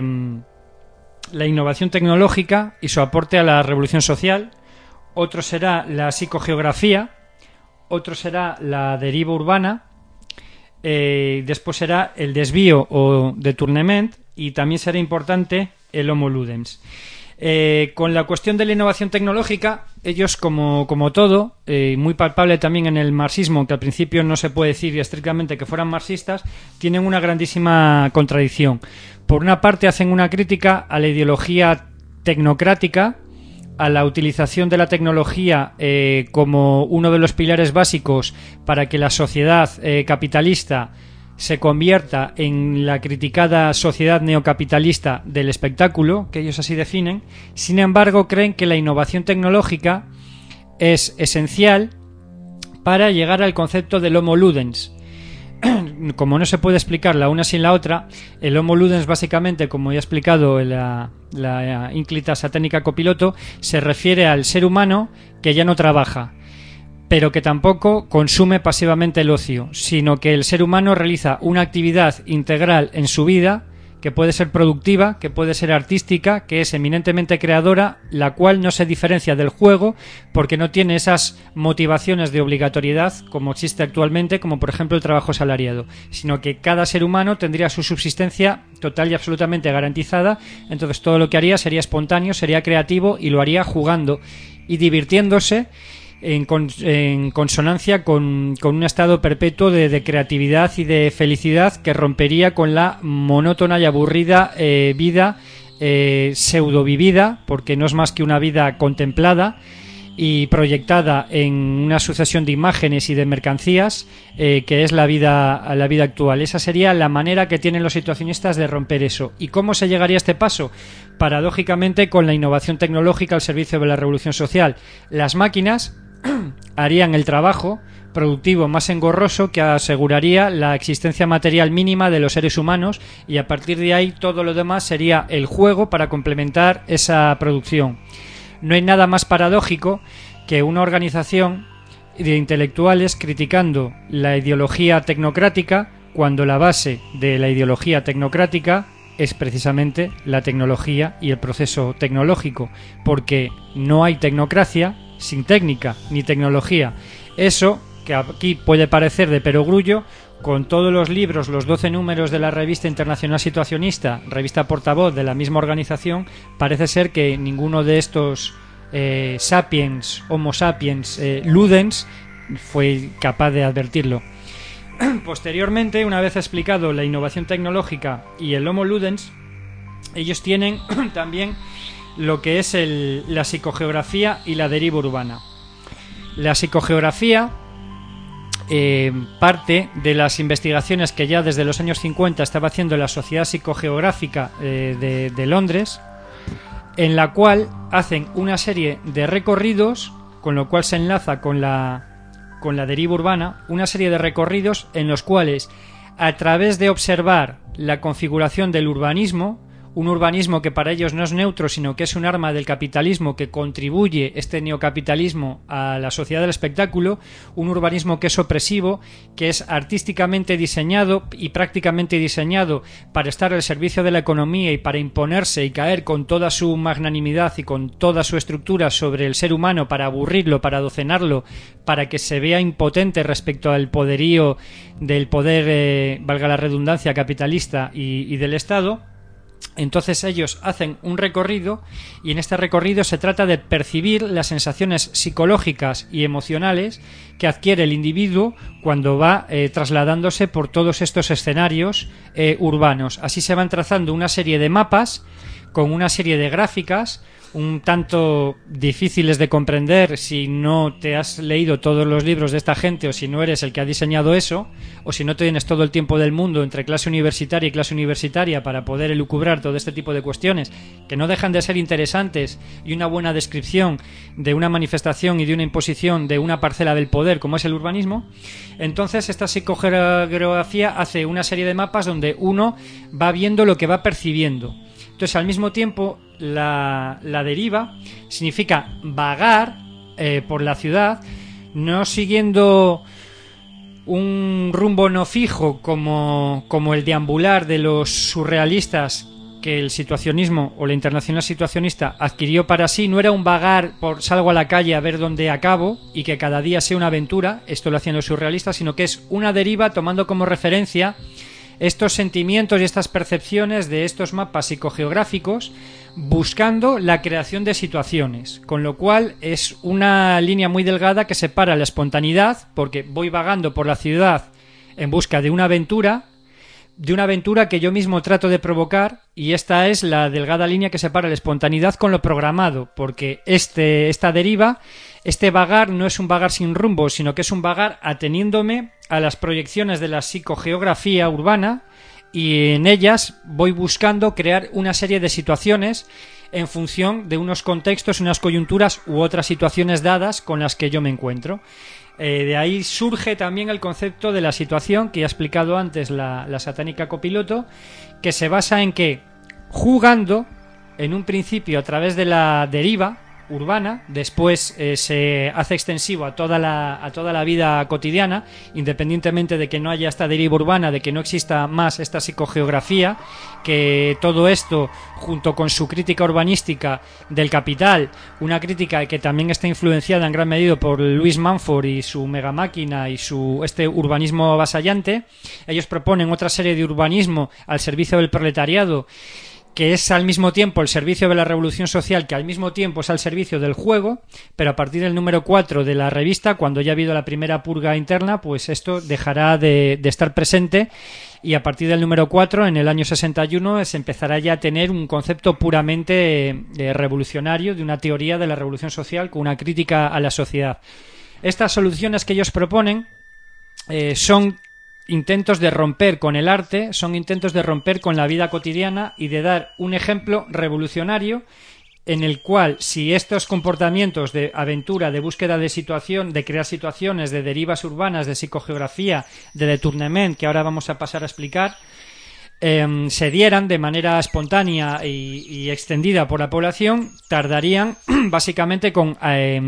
Speaker 2: la innovación tecnológica y su aporte a la revolución social. Otro será la psicogeografía. Otro será la deriva urbana. Después será el desvío o détournement, y también será importante el homo ludens. Con la cuestión de la innovación tecnológica, ellos, como todo, muy palpable también en el marxismo, que al principio no se puede decir estrictamente que fueran marxistas, tienen una grandísima contradicción. Por una parte, hacen una crítica a la ideología tecnocrática, a la utilización de la tecnología como uno de los pilares básicos para que la sociedad capitalista se convierta en la criticada sociedad neocapitalista del espectáculo, que ellos así definen. Sin embargo, creen que la innovación tecnológica es esencial para llegar al concepto del homo ludens. Como no se puede explicar la una sin la otra, el homo ludens, básicamente, como ya he explicado en la ínclita satánica copiloto, se refiere al ser humano que ya no trabaja, pero que tampoco consume pasivamente el ocio, sino que el ser humano realiza una actividad integral en su vida, que puede ser productiva, que puede ser artística, que es eminentemente creadora, la cual no se diferencia del juego porque no tiene esas motivaciones de obligatoriedad como existe actualmente, como por ejemplo el trabajo asalariado, sino que cada ser humano tendría su subsistencia total y absolutamente garantizada. Entonces todo lo que haría sería espontáneo, sería creativo, y lo haría jugando y divirtiéndose, en consonancia con un estado perpetuo de creatividad y de felicidad, que rompería con la monótona y aburrida vida pseudo-vivida, porque no es más que una vida contemplada y proyectada en una sucesión de imágenes y de mercancías, que es la vida actual. Esa sería la manera que tienen los situacionistas de romper eso. ¿Y cómo se llegaría a este paso? Paradójicamente, con la innovación tecnológica al servicio de la revolución social. Las máquinas harían el trabajo productivo más engorroso, que aseguraría la existencia material mínima de los seres humanos, y a partir de ahí todo lo demás sería el juego para complementar esa producción. No hay nada más paradójico que una organización de intelectuales criticando la ideología tecnocrática, cuando la base de la ideología tecnocrática es precisamente la tecnología y el proceso tecnológico, porque no hay tecnocracia sin técnica ni tecnología. Eso, que aquí puede parecer de perogrullo, con todos los libros, los 12 números de la revista Internacional Situacionista, revista portavoz de la misma organización, parece ser que ninguno de estos sapiens, homo sapiens, ludens, fue capaz de advertirlo. Posteriormente, una vez explicado la innovación tecnológica y el homo ludens, ellos tienen también lo que es la psicogeografía y la deriva urbana. La psicogeografía parte de las investigaciones que ya desde los años 50 estaba haciendo la Sociedad Psicogeográfica de Londres, en la cual hacen una serie de recorridos con lo cual se enlaza con la deriva urbana, una serie de recorridos en los cuales, a través de observar la configuración del urbanismo, un urbanismo que para ellos no es neutro, sino que es un arma del capitalismo que contribuye, este neocapitalismo, a la sociedad del espectáculo, un urbanismo que es opresivo, que es artísticamente diseñado y prácticamente diseñado para estar al servicio de la economía y para imponerse y caer con toda su magnanimidad y con toda su estructura sobre el ser humano, para aburrirlo, para adocenarlo, para que se vea impotente respecto al poderío del poder, valga la redundancia, capitalista y del Estado. Entonces ellos hacen un recorrido y en este recorrido se trata de percibir las sensaciones psicológicas y emocionales que adquiere el individuo cuando va trasladándose por todos estos escenarios urbanos. Así se van trazando una serie de mapas con una serie de gráficas un tanto difíciles de comprender si no te has leído todos los libros de esta gente o si no eres el que ha diseñado eso o si no tienes todo el tiempo del mundo entre clase universitaria y clase universitaria para poder elucubrar todo este tipo de cuestiones que no dejan de ser interesantes y una buena descripción de una manifestación y de una imposición de una parcela del poder como es el urbanismo. Entonces esta psicogeografía hace una serie de mapas donde uno va viendo lo que va percibiendo. Entonces, al mismo tiempo, la deriva significa vagar por la ciudad, no siguiendo un rumbo no fijo como el deambular de los surrealistas que el situacionismo o la internacional situacionista adquirió para sí. No era un vagar por salgo a la calle a ver dónde acabo y que cada día sea una aventura, esto lo hacían los surrealistas, sino que es una deriva tomando como referencia estos sentimientos y estas percepciones de estos mapas psicogeográficos buscando la creación de situaciones, con lo cual es una línea muy delgada que separa la espontaneidad, porque voy vagando por la ciudad en busca de una aventura que yo mismo trato de provocar, y esta es la delgada línea que separa la espontaneidad con lo programado, porque esta deriva, este vagar no es un vagar sin rumbo, sino que es un vagar ateniéndome a las proyecciones de la psicogeografía urbana, y en ellas voy buscando crear una serie de situaciones en función de unos contextos, unas coyunturas u otras situaciones dadas con las que yo me encuentro. De ahí surge también el concepto de la situación que ya he explicado antes la satánica copiloto, que se basa en que jugando en un principio a través de la deriva urbana, después se hace extensivo a toda la vida cotidiana, independientemente de que no haya esta deriva urbana, de que no exista más esta psicogeografía, que todo esto, junto con su crítica urbanística del capital, una crítica que también está influenciada en gran medida por Luis Manford y su megamáquina y este urbanismo avasallante, ellos proponen otra serie de urbanismo al servicio del proletariado, que es al mismo tiempo el servicio de la revolución social, que al mismo tiempo es al servicio del juego, pero a partir del número 4 de la revista, cuando ya ha habido la primera purga interna, pues esto dejará de estar presente, y a partir del número 4, en el año 61, se empezará ya a tener un concepto puramente revolucionario, de una teoría de la revolución social con una crítica a la sociedad. Estas soluciones que ellos proponen son intentos de romper con el arte, son intentos de romper con la vida cotidiana y de dar un ejemplo revolucionario en el cual, si estos comportamientos de aventura, de búsqueda de situación, de crear situaciones, de derivas urbanas, de psicogeografía, de détournement, que ahora vamos a pasar a explicar, se dieran de manera espontánea y extendida por la población, tardarían básicamente con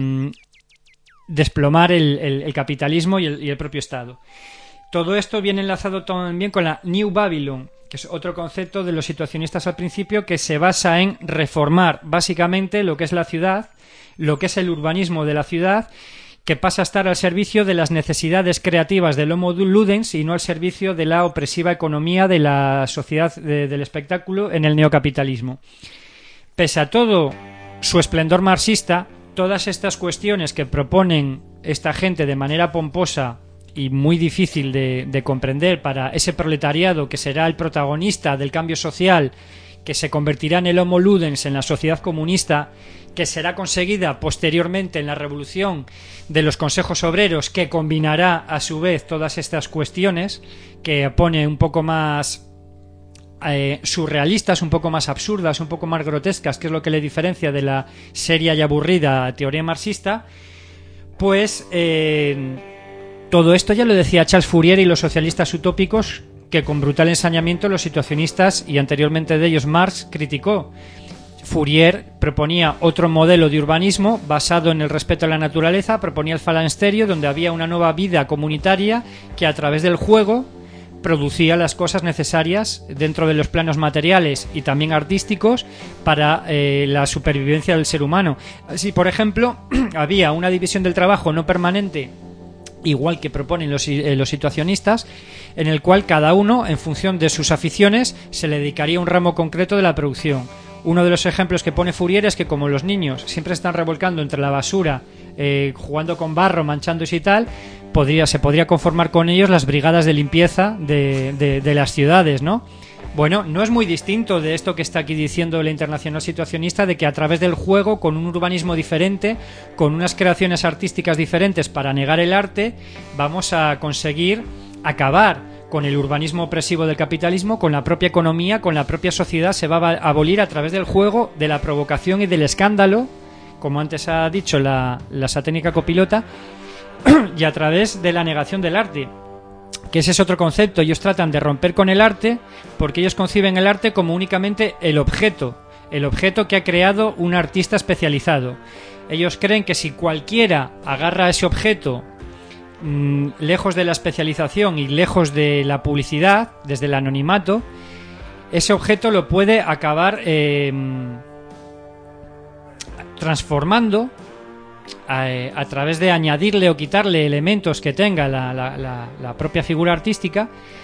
Speaker 2: desplomar el capitalismo y el propio Estado. Todo esto viene enlazado también con la New Babylon, que es otro concepto de los situacionistas al principio, que se basa en reformar básicamente lo que es la ciudad, lo que es el urbanismo de la ciudad, que pasa a estar al servicio de las necesidades creativas del Homo Ludens y no al servicio de la opresiva economía de la sociedad del espectáculo en el neocapitalismo. Pese a todo su esplendor marxista, todas estas cuestiones que proponen esta gente de manera pomposa y muy difícil de comprender para ese proletariado que será el protagonista del cambio social, que se convertirá en el Homo Ludens en la sociedad comunista, que será conseguida posteriormente en la revolución de los consejos obreros, que combinará a su vez todas estas cuestiones, que pone un poco más surrealistas, un poco más absurdas, un poco más grotescas, que es lo que le diferencia de la seria y aburrida teoría marxista. Pues todo esto ya lo decía Charles Fourier y los socialistas utópicos, que con brutal ensañamiento los situacionistas y anteriormente de ellos Marx criticó. Fourier proponía otro modelo de urbanismo basado en el respeto a la naturaleza, proponía el falansterio, donde había una nueva vida comunitaria que a través del juego producía las cosas necesarias dentro de los planos materiales y también artísticos para la supervivencia del ser humano. Así, por ejemplo, había una división del trabajo no permanente, igual que proponen los situacionistas, en el cual cada uno, en función de sus aficiones, se le dedicaría a un ramo concreto de la producción. Uno de los ejemplos que pone Fourier es que como los niños siempre están revolcando entre la basura, jugando con barro, manchándose y tal, se podría conformar con ellos las brigadas de limpieza de las ciudades, ¿no? Bueno, no es muy distinto de esto que está aquí diciendo la Internacional Situacionista, de que a través del juego, con un urbanismo diferente, con unas creaciones artísticas diferentes para negar el arte, vamos a conseguir acabar con el urbanismo opresivo del capitalismo, con la propia economía, con la propia sociedad. Se va a abolir a través del juego, de la provocación y del escándalo, como antes ha dicho la saténica copilota, y a través de la negación del arte, que ese es otro concepto. Ellos tratan de romper con el arte porque ellos conciben el arte como únicamente el objeto que ha creado un artista especializado. Ellos creen que si cualquiera agarra ese objeto lejos de la especialización y lejos de la publicidad, desde el anonimato, ese objeto lo puede acabar transformando a través de añadirle o quitarle elementos que tenga la propia figura artística,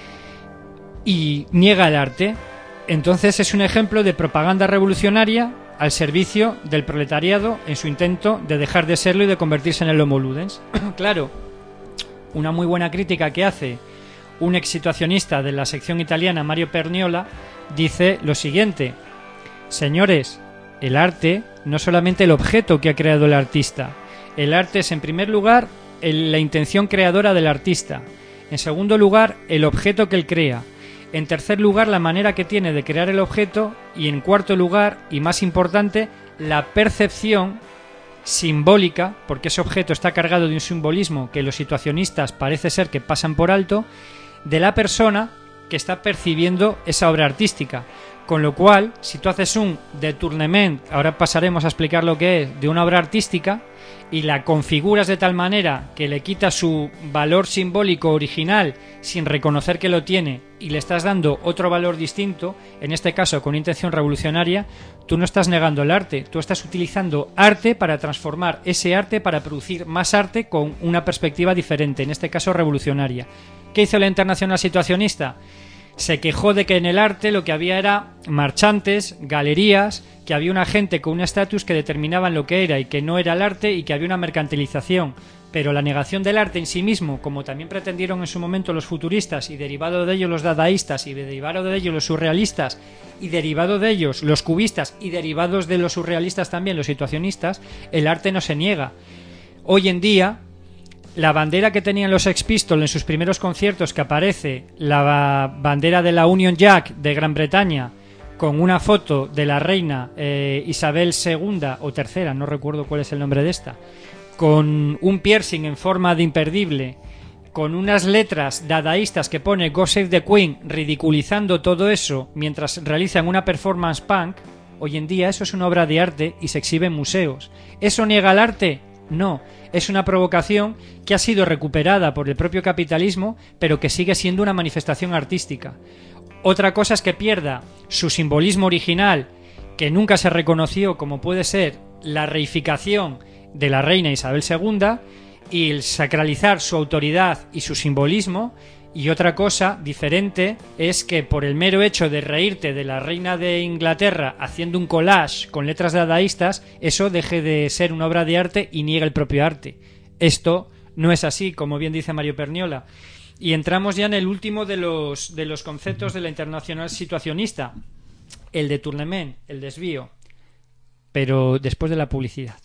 Speaker 2: y niega el arte. Entonces es un ejemplo de propaganda revolucionaria al servicio del proletariado en su intento de dejar de serlo y de convertirse en el homo ludens. Claro, una muy buena crítica que hace un ex situacionista de la sección italiana, Mario Perniola, dice lo siguiente: señores, el arte no es solamente el objeto que ha creado el artista. El arte es, en primer lugar, la intención creadora del artista. En segundo lugar, el objeto que él crea. En tercer lugar, la manera que tiene de crear el objeto. Y en cuarto lugar, y más importante, la percepción simbólica, porque ese objeto está cargado de un simbolismo que los situacionistas parece ser que pasan por alto, de la persona que está percibiendo esa obra artística. Con lo cual, si tú haces un détournement, ahora pasaremos a explicar lo que es, de una obra artística, y la configuras de tal manera que le quitas su valor simbólico original sin reconocer que lo tiene, y le estás dando otro valor distinto, en este caso con intención revolucionaria, tú no estás negando el arte, tú estás utilizando arte para transformar ese arte, para producir más arte con una perspectiva diferente, en este caso revolucionaria. ¿Qué hizo la Internacional Situacionista? Se quejó de que en el arte lo que había era marchantes, galerías, que había una gente con un estatus que determinaban lo que era y que no era el arte, y que había una mercantilización. Pero la negación del arte en sí mismo, como también pretendieron en su momento los futuristas, y derivado de ellos los dadaístas, y derivado de ellos los surrealistas, y derivado de ellos los cubistas, y derivados de los surrealistas también los situacionistas, el arte no se niega. Hoy en día, la bandera que tenían los Sex Pistols en sus primeros conciertos, que aparece la bandera de la Union Jack de Gran Bretaña con una foto de la reina Isabel II o tercera, no recuerdo cuál es el nombre de esta, con un piercing en forma de imperdible, con unas letras dadaístas que pone God Save the Queen, ridiculizando todo eso mientras realizan una performance punk. Hoy en día eso es una obra de arte y se exhibe en museos. ¿Eso niega el arte? No, es una provocación que ha sido recuperada por el propio capitalismo, pero que sigue siendo una manifestación artística. Otra cosa es que pierda su simbolismo original, que nunca se reconoció, como puede ser la reificación de la reina Isabel II, y el sacralizar su autoridad y su simbolismo. Y otra cosa diferente es que por el mero hecho de reírte de la reina de Inglaterra haciendo un collage con letras dadaístas, eso deje de ser una obra de arte y niega el propio arte. Esto no es así, como bien dice Mario Perniola. Y entramos ya en el último de los conceptos de la Internacional Situacionista, el détournement, el desvío, pero después de la publicidad.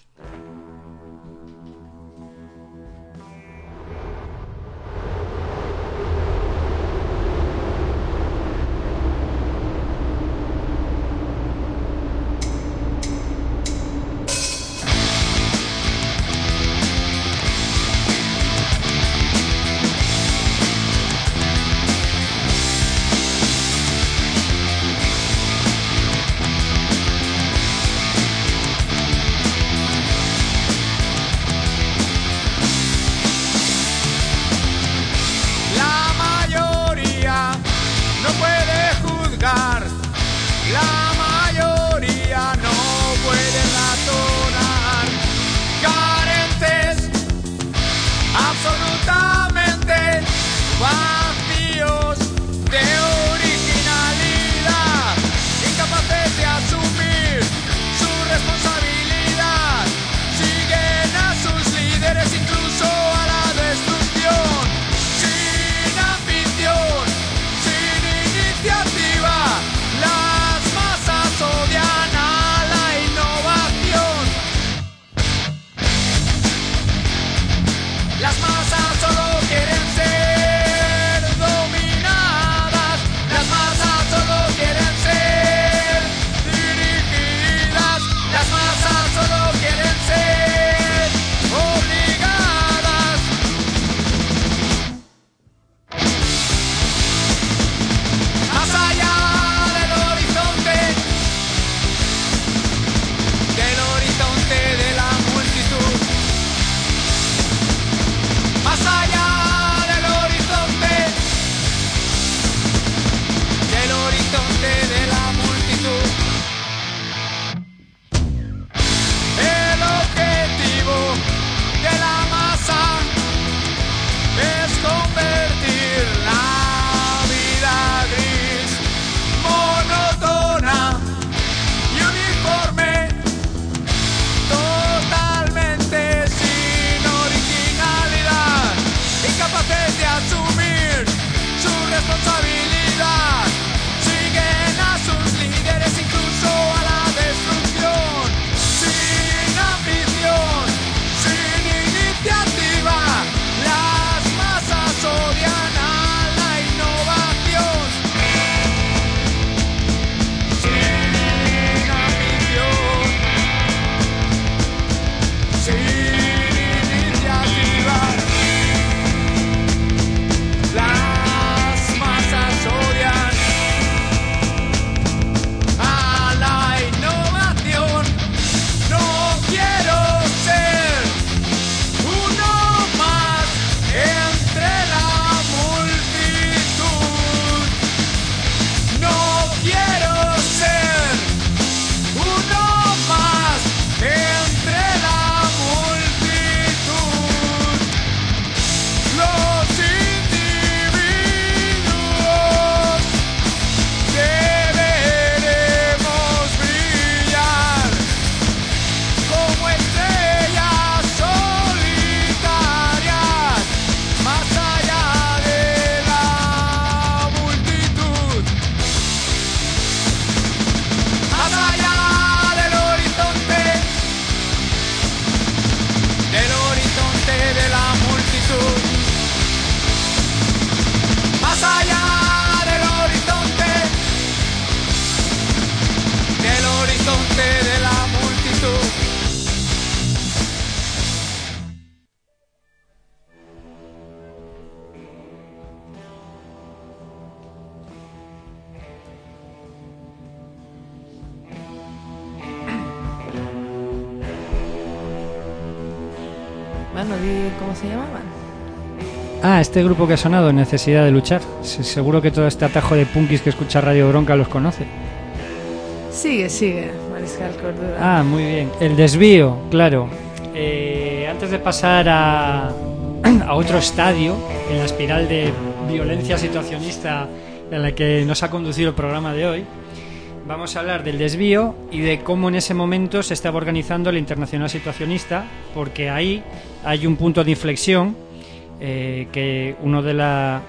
Speaker 1: Bueno, di cómo se llamaban.
Speaker 2: Este grupo que ha sonado, Necesidad de Luchar. Seguro que todo este atajo de punkis que escucha Radio Bronca los conoce.
Speaker 1: Sigue, Mariscal Cordura.
Speaker 2: Muy bien. El desvío, claro. Antes de pasar a otro estadio en la espiral de violencia situacionista en la que nos ha conducido el programa de hoy, vamos a hablar del desvío y de cómo en ese momento se estaba organizando la Internacional Situacionista, porque ahí hay un punto de inflexión que uno de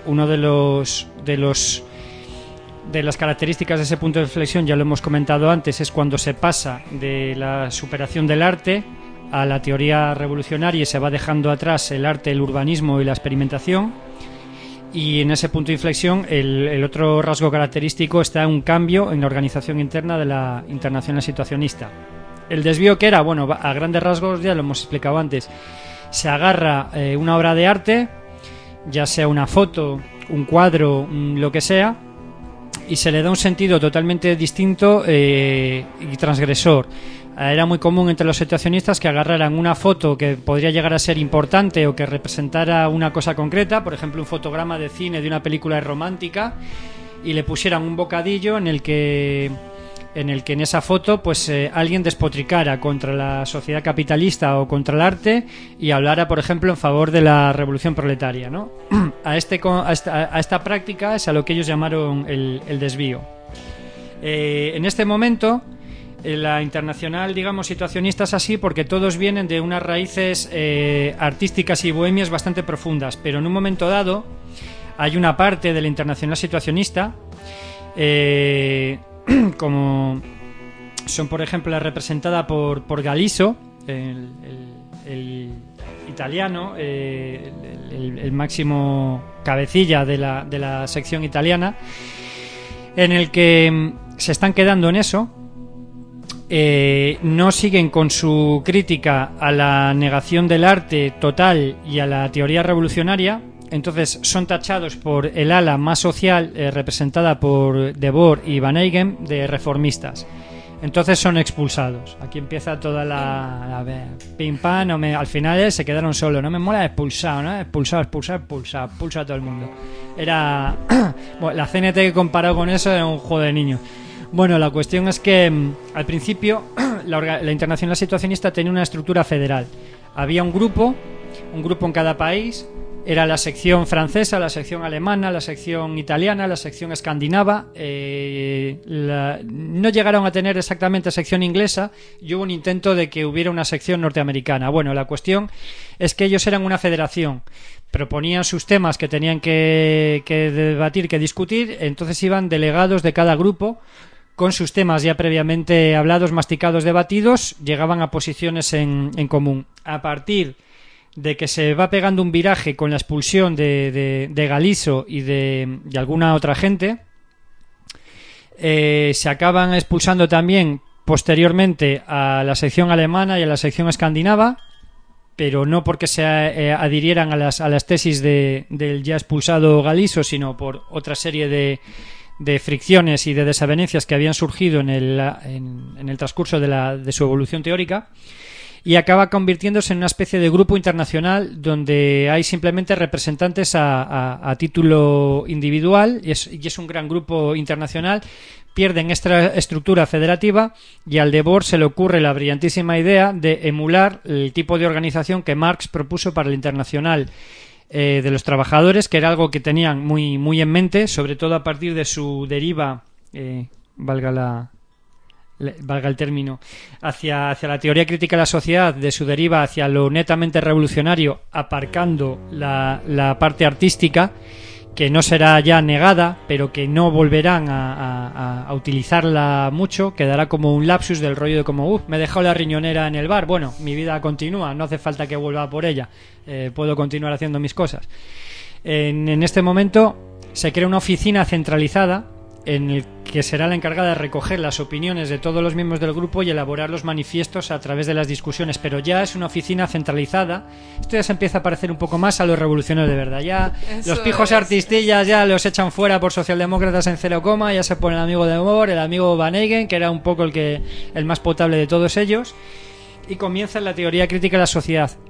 Speaker 2: las características de ese punto de inflexión, ya lo hemos comentado antes, es cuando se pasa de la superación del arte a la teoría revolucionaria y se va dejando atrás el arte, el urbanismo y la experimentación. Y en ese punto de inflexión el otro rasgo característico está un cambio en la organización interna de la Internacional Situacionista. El desvío, que era, bueno, a grandes rasgos ya lo hemos explicado antes, se agarra una obra de arte, ya sea una foto, un cuadro, lo que sea, y se le da un sentido totalmente distinto y transgresor. Era muy común entre los situacionistas que agarraran una foto que podría llegar a ser importante o que representara una cosa concreta, por ejemplo un fotograma de cine de una película romántica, y le pusieran un bocadillo en el que en esa foto pues alguien despotricara contra la sociedad capitalista o contra el arte y hablara, por ejemplo, en favor de la revolución proletaria, ¿no? A esta práctica es a lo que ellos llamaron el desvío. En este momento la internacional, digamos, situacionista es así porque todos vienen de unas raíces artísticas y bohemias bastante profundas, pero en un momento dado hay una parte de la internacional situacionista como son, por ejemplo, la representada por Galiso, el italiano, el máximo cabecilla de la sección italiana, en el que se están quedando en eso. No siguen con su crítica a la negación del arte total y a la teoría revolucionaria. Entonces son tachados por el ala más social, representada por Debord y Van Eygen, de reformistas. Entonces son expulsados. Aquí empieza toda la pim pam. Al final se quedaron solos. No me mola, expulsado, ¿no? Expulsado a todo el mundo. Era bueno, la CNT comparado con eso era un juego de niños. Bueno, la cuestión es que al principio la Internacional Situacionista tenía una estructura federal. Había un grupo en cada país. Era la sección francesa, la sección alemana, la sección italiana, la sección escandinava. No llegaron a tener exactamente sección inglesa y hubo un intento de que hubiera una sección norteamericana. Bueno, la cuestión es que ellos eran una federación. Proponían sus temas que tenían que debatir, que discutir. Entonces iban delegados de cada grupo con sus temas ya previamente hablados, masticados, debatidos. Llegaban a posiciones en común. A partir de que se va pegando un viraje con la expulsión de Galiso y de alguna otra gente, se acaban expulsando también posteriormente a la sección alemana y a la sección escandinava, pero no porque se adhirieran a las tesis del ya expulsado Galiso, sino por otra serie de fricciones y de desavenencias que habían surgido en el transcurso de su evolución teórica. Y acaba convirtiéndose en una especie de grupo internacional donde hay simplemente representantes a título individual y es un gran grupo internacional. Pierden esta estructura federativa y al Debord se le ocurre la brillantísima idea de emular el tipo de organización que Marx propuso para el Internacional de los Trabajadores, que era algo que tenían muy, muy en mente, sobre todo a partir de su deriva, valga el término, hacia la teoría crítica de la sociedad, de su deriva hacia lo netamente revolucionario, aparcando la parte artística, que no será ya negada, pero que no volverán a utilizarla mucho. Quedará como un lapsus del rollo de como me he dejado la riñonera en el bar, bueno, mi vida continúa, no hace falta que vuelva por ella, puedo continuar haciendo mis cosas. En este momento se crea una oficina centralizada en el que será la encargada de recoger las opiniones de todos los miembros del grupo y elaborar los manifiestos a través de las discusiones, pero ya es una oficina centralizada. Esto ya se empieza a parecer un poco más a los revolucionarios de verdad. Ya eso, los pijos artistillas ya los echan fuera por socialdemócratas en 0, ya se pone el amigo de Moore, el amigo Van Eygen, que era un poco el más potable de todos ellos, y comienza la teoría crítica de la sociedad.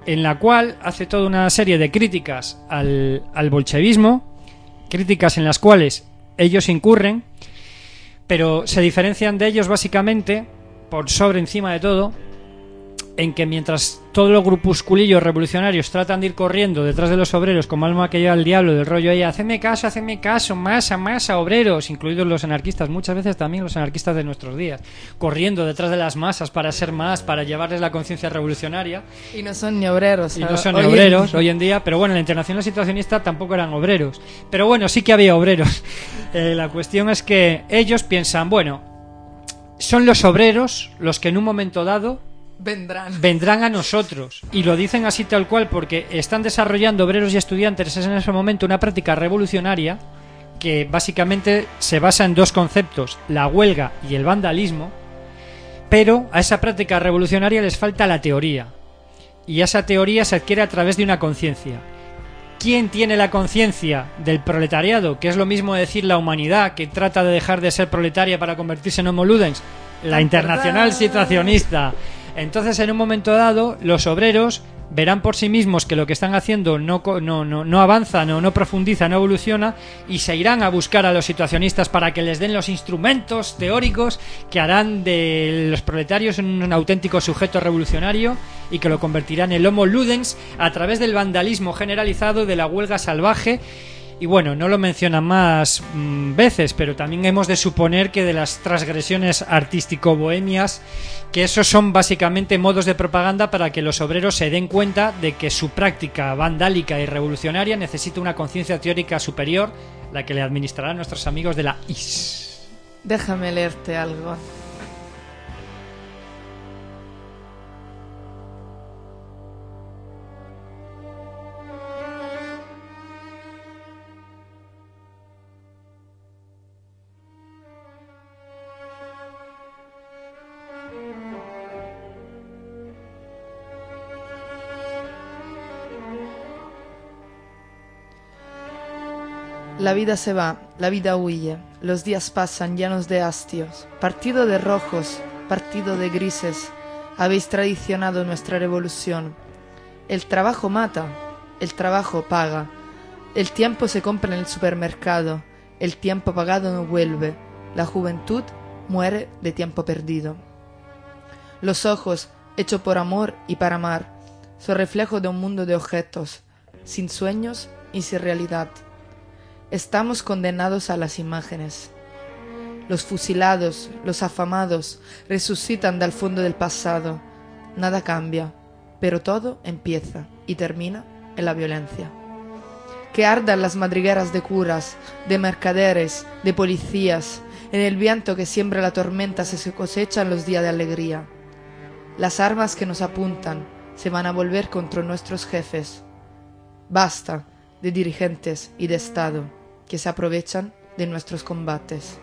Speaker 2: en la cual hace toda una serie de críticas al bolchevismo, críticas en las cuales ellos incurren, pero se diferencian de ellos básicamente, por sobre encima de todo, en que mientras todos los grupusculillos revolucionarios tratan de ir corriendo detrás de los obreros como alma que lleva el diablo, del rollo ahí, hacedme caso, masa, obreros, incluidos los anarquistas, muchas veces también los anarquistas de nuestros días, corriendo detrás de las masas para ser más, para llevarles la conciencia revolucionaria.
Speaker 1: Y no son ni obreros.
Speaker 2: Hoy en día, pero bueno, la Internacional Situacionista tampoco eran obreros. Pero bueno, sí que había obreros. La cuestión es que ellos piensan, bueno, son los obreros los que en un momento dado vendrán a nosotros, y lo dicen así tal cual porque están desarrollando, obreros y estudiantes en ese momento, una práctica revolucionaria que básicamente se basa en dos conceptos: la huelga y el vandalismo. Pero a esa práctica revolucionaria les falta la teoría, y esa teoría se adquiere a través de una conciencia. ¿Quién tiene la conciencia del proletariado? Que es lo mismo decir la humanidad, que trata de dejar de ser proletaria para convertirse en homo ludens. La Internacional Situacionista. Entonces, en un momento dado, los obreros verán por sí mismos que lo que están haciendo no avanza, no profundiza, no evoluciona, y se irán a buscar a los situacionistas para que les den los instrumentos teóricos que harán de los proletarios un auténtico sujeto revolucionario y que lo convertirán en el homo ludens a través del vandalismo generalizado, de la huelga salvaje. Y bueno, no lo mencionan más veces, pero también hemos de suponer que de las transgresiones artístico-bohemias, que esos son básicamente modos de propaganda para que los obreros se den cuenta de que su práctica vandálica y revolucionaria necesita una conciencia teórica superior, la que le administrarán nuestros amigos de la IS.
Speaker 1: Déjame leerte algo. La vida se va, la vida huye, los días pasan llenos de hastios. Partido de rojos, partido de grises, habéis traicionado nuestra revolución. El trabajo mata, el trabajo paga. El tiempo se compra en el supermercado, el tiempo pagado no vuelve. La juventud muere de tiempo perdido. Los ojos, hechos por amor y para amar, son reflejo de un mundo de objetos, sin sueños y sin realidad. Estamos condenados a las imágenes. Los fusilados, los afamados, resucitan del fondo del pasado. Nada cambia, pero todo empieza y termina en la violencia. Que ardan las madrigueras de curas, de mercaderes, de policías. En el viento que siembra la tormenta se cosechan los días de alegría. Las armas que nos apuntan se van a volver contra nuestros jefes. Basta de dirigentes y de Estado que se aprovechan de nuestros combates.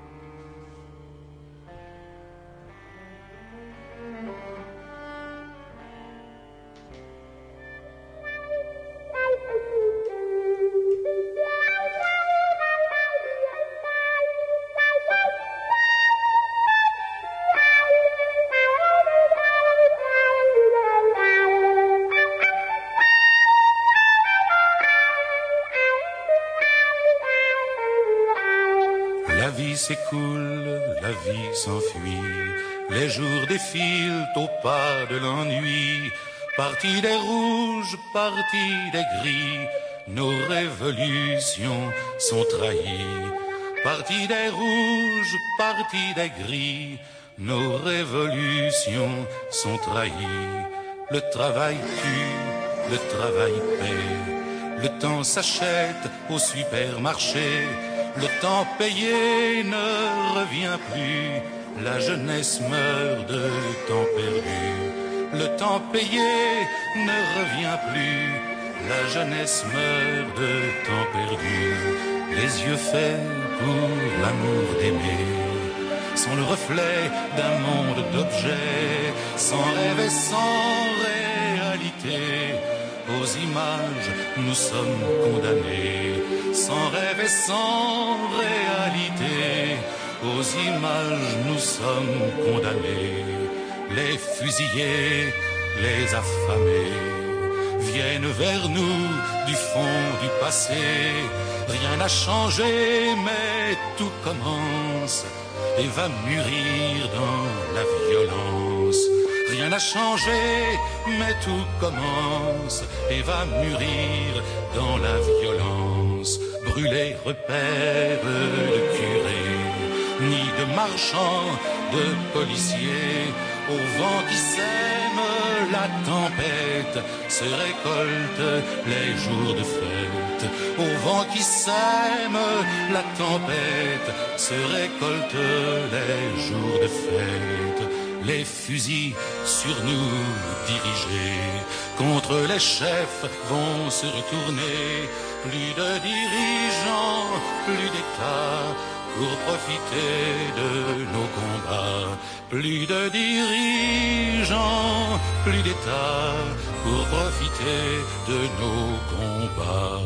Speaker 5: La vie s'écoule, la vie s'enfuit, les jours défilent au pas de l'ennui. Parti des rouges, parti des gris, nos révolutions sont trahies. Parti des rouges, parti des gris, nos révolutions sont trahies. Le travail tue, le travail paie, le temps s'achète au supermarché. Le temps payé ne revient plus, la jeunesse meurt de temps perdu. Le temps payé ne revient plus, la jeunesse meurt de temps perdu. Les yeux faits pour l'amour d'aimer sont le reflet d'un monde d'objets, sans rêve et sans réalité. Aux images nous sommes condamnés, sans rêve et sans réalité. Aux images nous sommes condamnés, les fusillés, les affamés. viennent vers nous du fond du passé. Rien n'a changé, mais tout commence et va mûrir dans la violence. Rien n'a changé, mais tout commence et va mûrir dans la violence. Brûler repères de curés, ni de marchands, de policiers, au vent qui sème la tempête, se récolte les jours de fête. Au vent qui sème la tempête, se récolte les jours de fête. Les fusils sur nous dirigés, contre les chefs vont se retourner. Plus de dirigeants, plus d'États, pour profiter de nos combats. Plus de dirigeants, plus d'États, pour profiter de nos combats.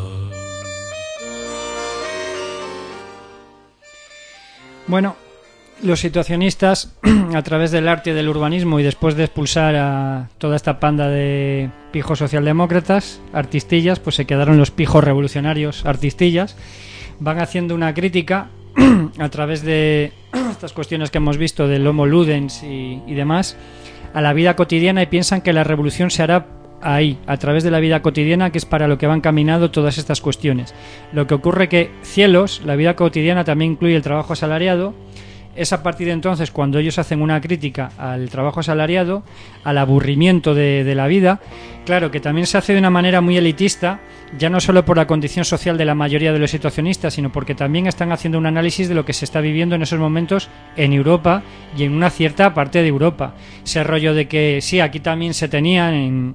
Speaker 2: Bueno, los situacionistas, a través del arte y del urbanismo y después de expulsar a toda esta panda de pijos socialdemócratas, artistillas, pues se quedaron los pijos revolucionarios artistillas, van haciendo una crítica a través de estas cuestiones que hemos visto del Homo Ludens y demás a la vida cotidiana, y piensan que la revolución se hará ahí, a través de la vida cotidiana, que es para lo que van caminando todas estas cuestiones. Lo que ocurre que, cielos, la vida cotidiana también incluye el trabajo asalariado. Es a partir de entonces cuando ellos hacen una crítica al trabajo asalariado, al aburrimiento de la vida. Claro que también se hace de una manera muy elitista, ya no solo por la condición social de la mayoría de los situacionistas, sino porque también están haciendo un análisis de lo que se está viviendo en esos momentos en Europa y en una cierta parte de Europa. Ese rollo de que sí, aquí también se tenía en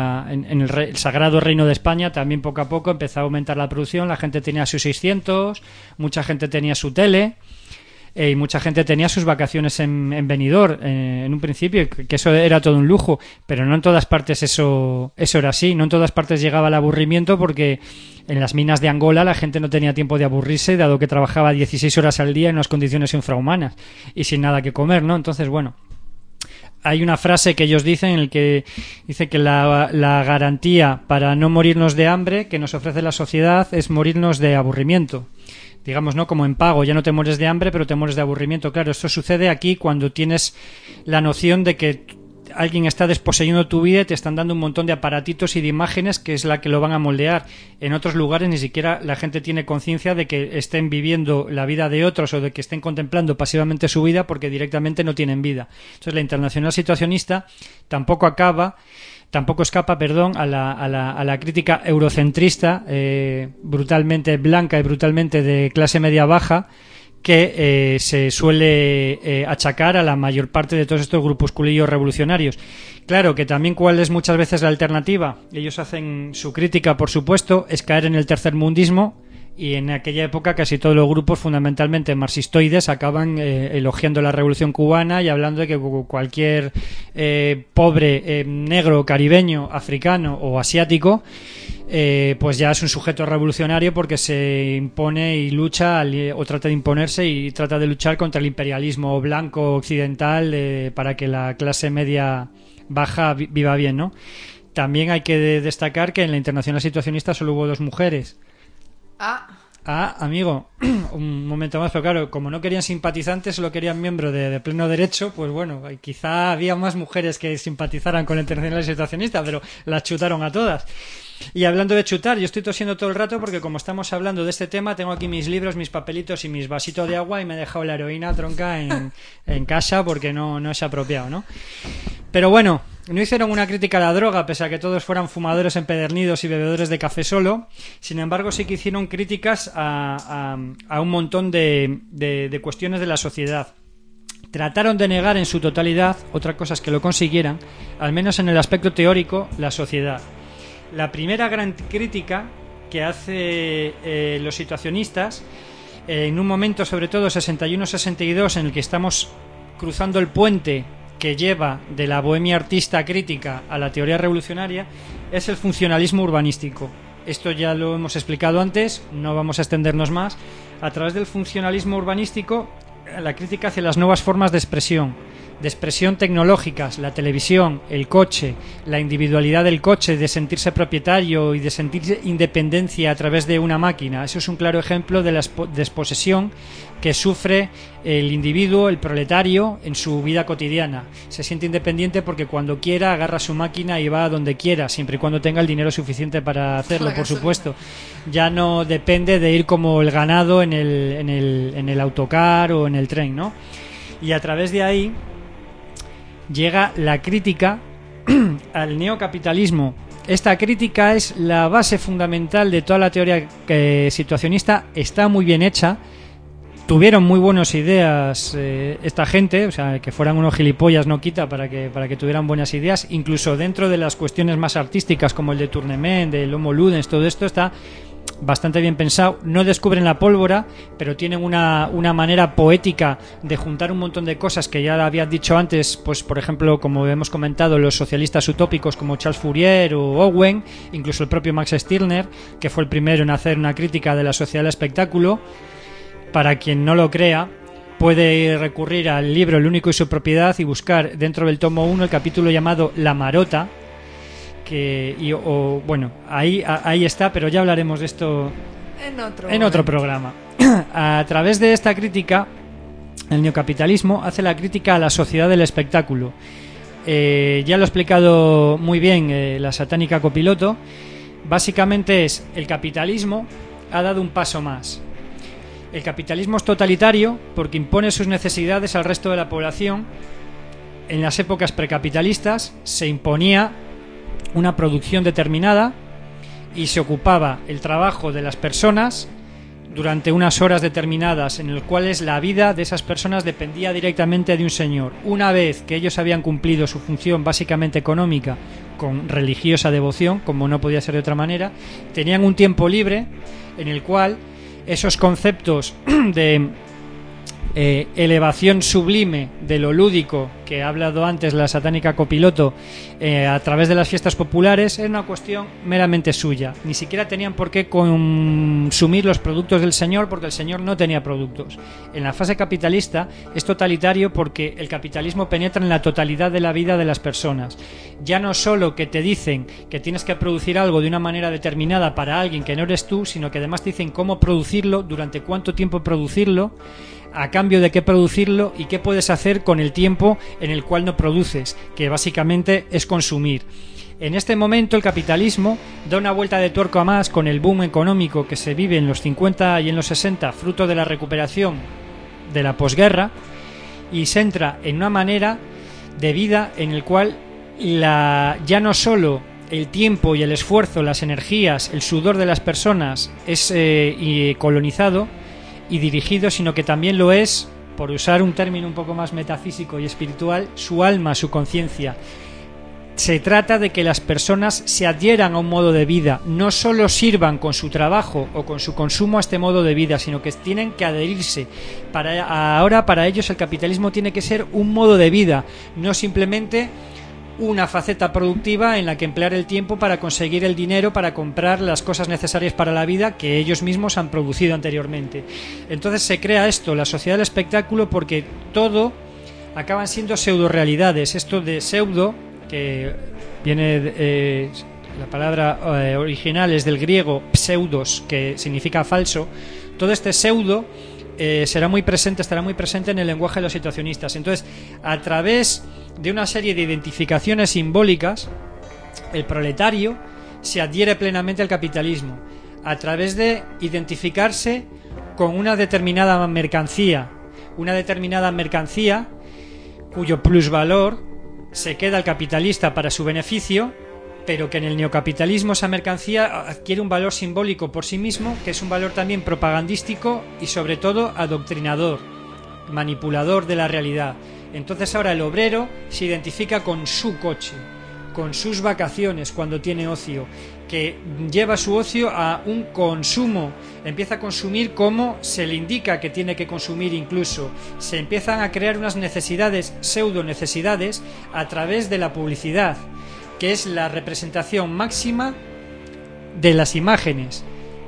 Speaker 2: el Sagrado Reino de España, también poco a poco empezó a aumentar la producción, la gente tenía sus 600, mucha gente tenía su tele. Y mucha gente tenía sus vacaciones en Benidorm en un principio, que eso era todo un lujo, pero no en todas partes eso era así, no en todas partes llegaba el aburrimiento, porque en las minas de Angola la gente no tenía tiempo de aburrirse, dado que trabajaba 16 horas al día en unas condiciones infrahumanas y sin nada que comer, ¿no? Entonces, bueno, hay una frase que ellos dicen en el que dice que la garantía para no morirnos de hambre que nos ofrece la sociedad es morirnos de aburrimiento. Digamos, ¿no? Como en pago, ya no te mueres de hambre, pero te mueres de aburrimiento. Claro, esto sucede aquí cuando tienes la noción de que alguien está desposeyendo tu vida y te están dando un montón de aparatitos y de imágenes que es la que lo van a moldear. En otros lugares ni siquiera la gente tiene conciencia de que estén viviendo la vida de otros o de que estén contemplando pasivamente su vida, porque directamente no tienen vida. Entonces la Internacional Situacionista tampoco escapa a la crítica eurocentrista, brutalmente blanca y brutalmente de clase media baja, que se suele achacar a la mayor parte de todos estos grupusculillos revolucionarios. Claro que también cuál es muchas veces la alternativa. Ellos hacen su crítica, por supuesto, es caer en el tercermundismo, y en aquella época casi todos los grupos fundamentalmente marxistoides acaban elogiando la revolución cubana y hablando de que cualquier pobre negro, caribeño, africano o asiático pues ya es un sujeto revolucionario, porque se impone y lucha o trata de imponerse y trata de luchar contra el imperialismo blanco occidental para que la clase media baja viva bien, ¿no? También hay que destacar que en la Internacional Situacionista solo hubo 2 mujeres. Amigo, un momento más, pero claro, como no querían simpatizantes, solo querían miembros de pleno derecho, pues bueno, quizá había más mujeres que simpatizaran con la Internacional Situacionista, pero las chutaron a todas. Y hablando de chutar, yo estoy tosiendo todo el rato porque como estamos hablando de este tema, tengo aquí mis libros, mis papelitos y mis vasitos de agua, y me he dejado la heroína tronca en casa porque no es apropiado, ¿no? Pero bueno, no hicieron una crítica a la droga, pese a que todos fueran fumadores empedernidos y bebedores de café solo. Sin embargo, sí que hicieron críticas a un montón de cuestiones de la sociedad. Trataron de negar en su totalidad, otra cosa es que lo consiguieran, al menos en el aspecto teórico, la sociedad. La primera gran crítica que hace los situacionistas, en un momento sobre todo 61-62, en el que estamos cruzando el puente que lleva de la bohemia artista crítica a la teoría revolucionaria, es el funcionalismo urbanístico. Esto ya lo hemos explicado antes, no vamos a extendernos más. A través del funcionalismo urbanístico, la crítica hacia las nuevas formas de expresión, de expresión tecnológicas, la televisión, el coche, la individualidad del coche, de sentirse propietario y de sentir independencia a través de una máquina. Eso es un claro ejemplo de la desposesión que sufre el individuo, el proletario, en su vida cotidiana. Se siente independiente porque cuando quiera agarra su máquina y va a donde quiera, siempre y cuando tenga el dinero suficiente para hacerlo, por supuesto. Ya no depende de ir como el ganado en el autocar o en el tren, ¿no? Y a través de ahí llega la crítica al neocapitalismo. Esta crítica es la base fundamental de toda la teoría situacionista. Está muy bien hecha. Tuvieron muy buenas ideas esta gente, o sea, que fueran unos gilipollas no quita para que tuvieran buenas ideas. Incluso dentro de las cuestiones más artísticas, como el de Tournement, del Homo Ludens, todo esto está bastante bien pensado. No descubren la pólvora, pero tienen una manera poética de juntar un montón de cosas que ya habías dicho antes, pues por ejemplo, como hemos comentado, los socialistas utópicos como Charles Fourier o Owen, incluso el propio Max Stirner, que fue el primero en hacer una crítica de la sociedad del espectáculo. Para quien no lo crea, puede recurrir al libro El único y su propiedad y buscar dentro del tomo 1 el capítulo llamado La Marota, bueno, ahí está, pero ya hablaremos de esto en otro programa. A través de esta crítica, el neocapitalismo hace la crítica a la sociedad del espectáculo. Ya lo ha explicado muy bien la satánica copiloto. Básicamente es: el capitalismo ha dado un paso más. El capitalismo es totalitario porque impone sus necesidades al resto de la población. En las épocas precapitalistas se imponía una producción determinada y se ocupaba el trabajo de las personas durante unas horas determinadas, en las cuales la vida de esas personas dependía directamente de un señor. Una vez que ellos habían cumplido su función básicamente económica con religiosa devoción, como no podía ser de otra manera, tenían un tiempo libre en el cual esos conceptos de elevación sublime de lo lúdico que ha hablado antes la satánica copiloto a través de las fiestas populares era una cuestión meramente suya. Ni siquiera tenían por qué consumir los productos del señor, porque el señor no tenía productos. En la fase capitalista es totalitario porque el capitalismo penetra en la totalidad de la vida de las personas. Ya no solo que te dicen que tienes que producir algo de una manera determinada para alguien que no eres tú, sino que además te dicen cómo producirlo, durante cuánto tiempo producirlo, a cambio de qué producirlo y qué puedes hacer con el tiempo en el cual no produces, que básicamente es consumir. En este momento el capitalismo da una vuelta de tuerca más con el boom económico que se vive en los 50 y en los 60, fruto de la recuperación de la posguerra, y se entra en una manera de vida en el cual ya no solo el tiempo y el esfuerzo, las energías, el sudor de las personas es colonizado y dirigido, sino que también lo es, por usar un término un poco más metafísico y espiritual, su alma, su conciencia. Se trata de que las personas se adhieran a un modo de vida, no solo sirvan con su trabajo o con su consumo a este modo de vida, sino que tienen que adherirse. Ahora para ellos el capitalismo tiene que ser un modo de vida, no simplemente una faceta productiva en la que emplear el tiempo para conseguir el dinero para comprar las cosas necesarias para la vida que ellos mismos han producido anteriormente. Entonces se crea esto, la sociedad del espectáculo, porque todo acaban siendo pseudo realidades. Esto de pseudo, que viene la palabra original es del griego pseudos, que significa falso. Todo este pseudo estará muy presente en el lenguaje de los situacionistas. Entonces, a través de una serie de identificaciones simbólicas, el proletario se adhiere plenamente al capitalismo a través de identificarse con una determinada mercancía cuyo plusvalor se queda al capitalista para su beneficio, pero que en el neocapitalismo esa mercancía adquiere un valor simbólico por sí mismo, que es un valor también propagandístico y sobre todo adoctrinador, manipulador de la realidad. Entonces ahora el obrero se identifica con su coche, con sus vacaciones cuando tiene ocio, que lleva su ocio a un consumo, empieza a consumir como se le indica que tiene que consumir. Incluso se empiezan a crear unas necesidades, pseudo necesidades, a través de la publicidad, que es la representación máxima de las imágenes.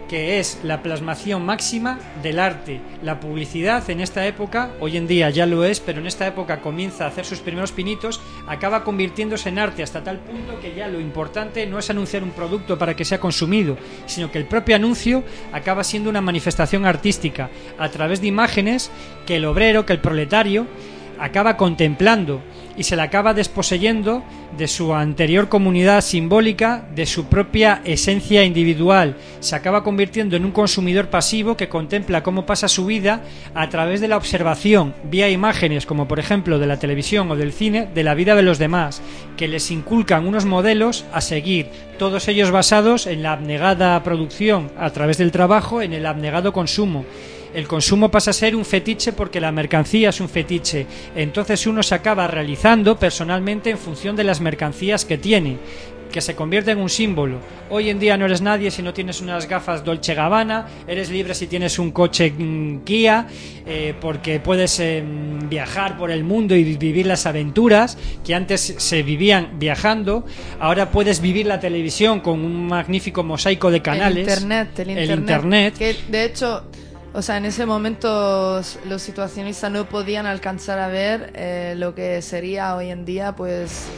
Speaker 2: que es la plasmación máxima del arte. La publicidad en esta época, hoy en día ya lo es, pero en esta época comienza a hacer sus primeros pinitos, acaba convirtiéndose en arte hasta tal punto que ya lo importante no es anunciar un producto para que sea consumido, sino que el propio anuncio acaba siendo una manifestación artística a través de imágenes que el obrero, que el proletario acaba contemplando y se le acaba desposeyendo de su anterior comunidad simbólica, de su propia esencia individual. Se acaba convirtiendo en un consumidor pasivo que contempla cómo pasa su vida a través de la observación, vía imágenes como por ejemplo de la televisión o del cine, de la vida de los demás, que les inculcan unos modelos a seguir, todos ellos basados en la abnegada producción a través del trabajo, en el abnegado consumo. El consumo pasa a ser un fetiche porque la mercancía es un fetiche. Entonces uno se acaba realizando personalmente en función de las mercancías que tiene, que se convierte en un símbolo. Hoy en día no eres nadie si no tienes unas gafas Dolce & Gabbana, eres libre si tienes un coche Kia, porque puedes viajar por el mundo y vivir las aventuras que antes se vivían viajando. Ahora puedes vivir la televisión con un magnífico mosaico de canales.
Speaker 1: El internet. Que de hecho... O sea, en ese momento los situacionistas no podían alcanzar a ver lo que sería hoy en día, pues,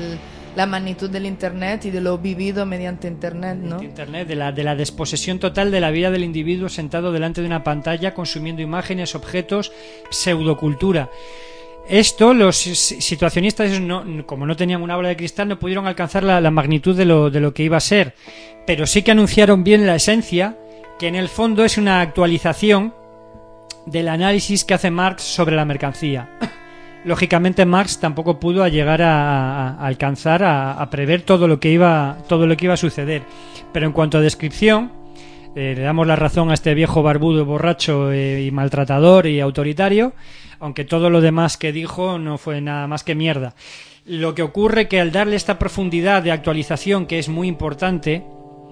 Speaker 1: la magnitud del Internet y de lo vivido mediante Internet, ¿no?
Speaker 2: Internet, de la desposesión total de la vida del individuo sentado delante de una pantalla, consumiendo imágenes, objetos, pseudocultura. Esto, los situacionistas, como no tenían una bola de cristal, no pudieron alcanzar la magnitud de lo que iba a ser, pero sí que anunciaron bien la esencia, que en el fondo es una actualización del análisis que hace Marx sobre la mercancía. Lógicamente Marx tampoco pudo llegar a alcanzar a prever todo lo que iba a suceder, pero en cuanto a descripción le damos la razón a este viejo barbudo, borracho y maltratador y autoritario, aunque todo lo demás que dijo no fue nada más que mierda. Lo que ocurre que al darle esta profundidad de actualización, que es muy importante,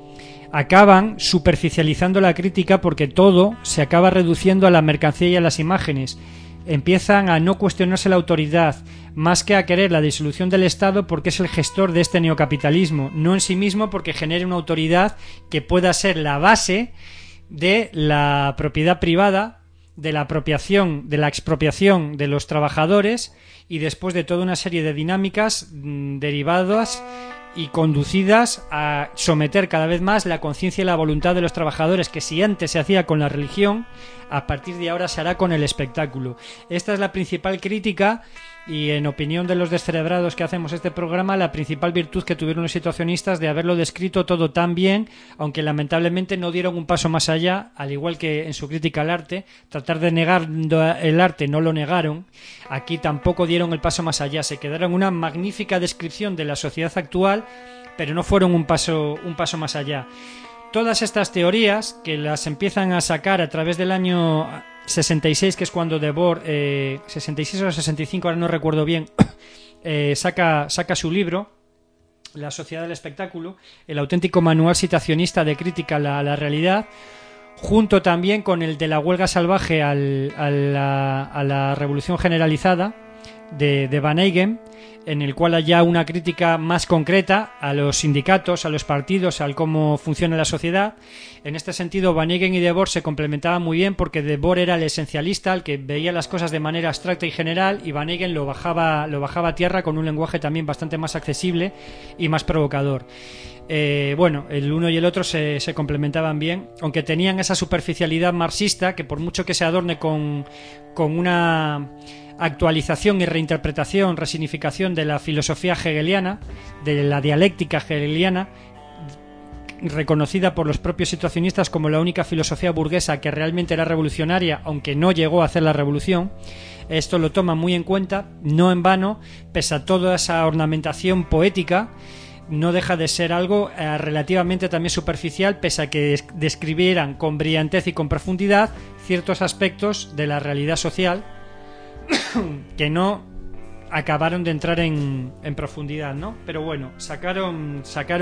Speaker 2: acaban superficializando la crítica porque todo se acaba reduciendo a la mercancía y a las imágenes. Empiezan a no cuestionarse la autoridad, más que a querer la disolución del Estado porque es el gestor de este neocapitalismo, no en sí mismo porque genere una autoridad que pueda ser la base de la propiedad privada, de la apropiación, de la expropiación de los trabajadores y después de toda una serie de dinámicas derivadas y conducidas a someter cada vez más la conciencia y la voluntad de los trabajadores, que si antes se hacía con la religión, a partir de ahora se hará con el espectáculo. Esta es la principal crítica y, en opinión de los descerebrados que hacemos este programa, la principal virtud que tuvieron los situacionistas de haberlo descrito todo tan bien, aunque lamentablemente no dieron un paso más allá, al igual que en su crítica al arte. Tratar de negar el arte no lo negaron, aquí tampoco dieron el paso más allá, se quedaron en una magnífica descripción de la sociedad actual, pero no fueron un paso más allá. Todas estas teorías, que las empiezan a sacar a través del año 66, que es cuando Debord, 66 o 65, ahora no recuerdo bien, saca su libro, La sociedad del espectáculo, el auténtico manual citacionista de crítica a la realidad, junto también con el de la huelga salvaje a la revolución generalizada de Van Eygen, en el cual haya una crítica más concreta a los sindicatos, a los partidos, al cómo funciona la sociedad. En este sentido, Van Eygen y Debord se complementaban muy bien porque Debord era el esencialista, el que veía las cosas de manera abstracta y general, y Van Eygen lo bajaba a tierra con un lenguaje también bastante más accesible y más provocador. Bueno, el uno y el otro se complementaban bien, aunque tenían esa superficialidad marxista que, por mucho que se adorne con una actualización y reinterpretación, resignificación de la filosofía hegeliana, de la dialéctica hegeliana, reconocida por los propios situacionistas como la única filosofía burguesa que realmente era revolucionaria, aunque no llegó a hacer la revolución. Esto lo toman muy en cuenta, no en vano, pese a toda esa ornamentación poética, no deja de ser algo relativamente también superficial, pese a que describieran con brillantez y con profundidad ciertos aspectos de la realidad social que no acabaron de entrar en profundidad, ¿no? Pero bueno, sacaron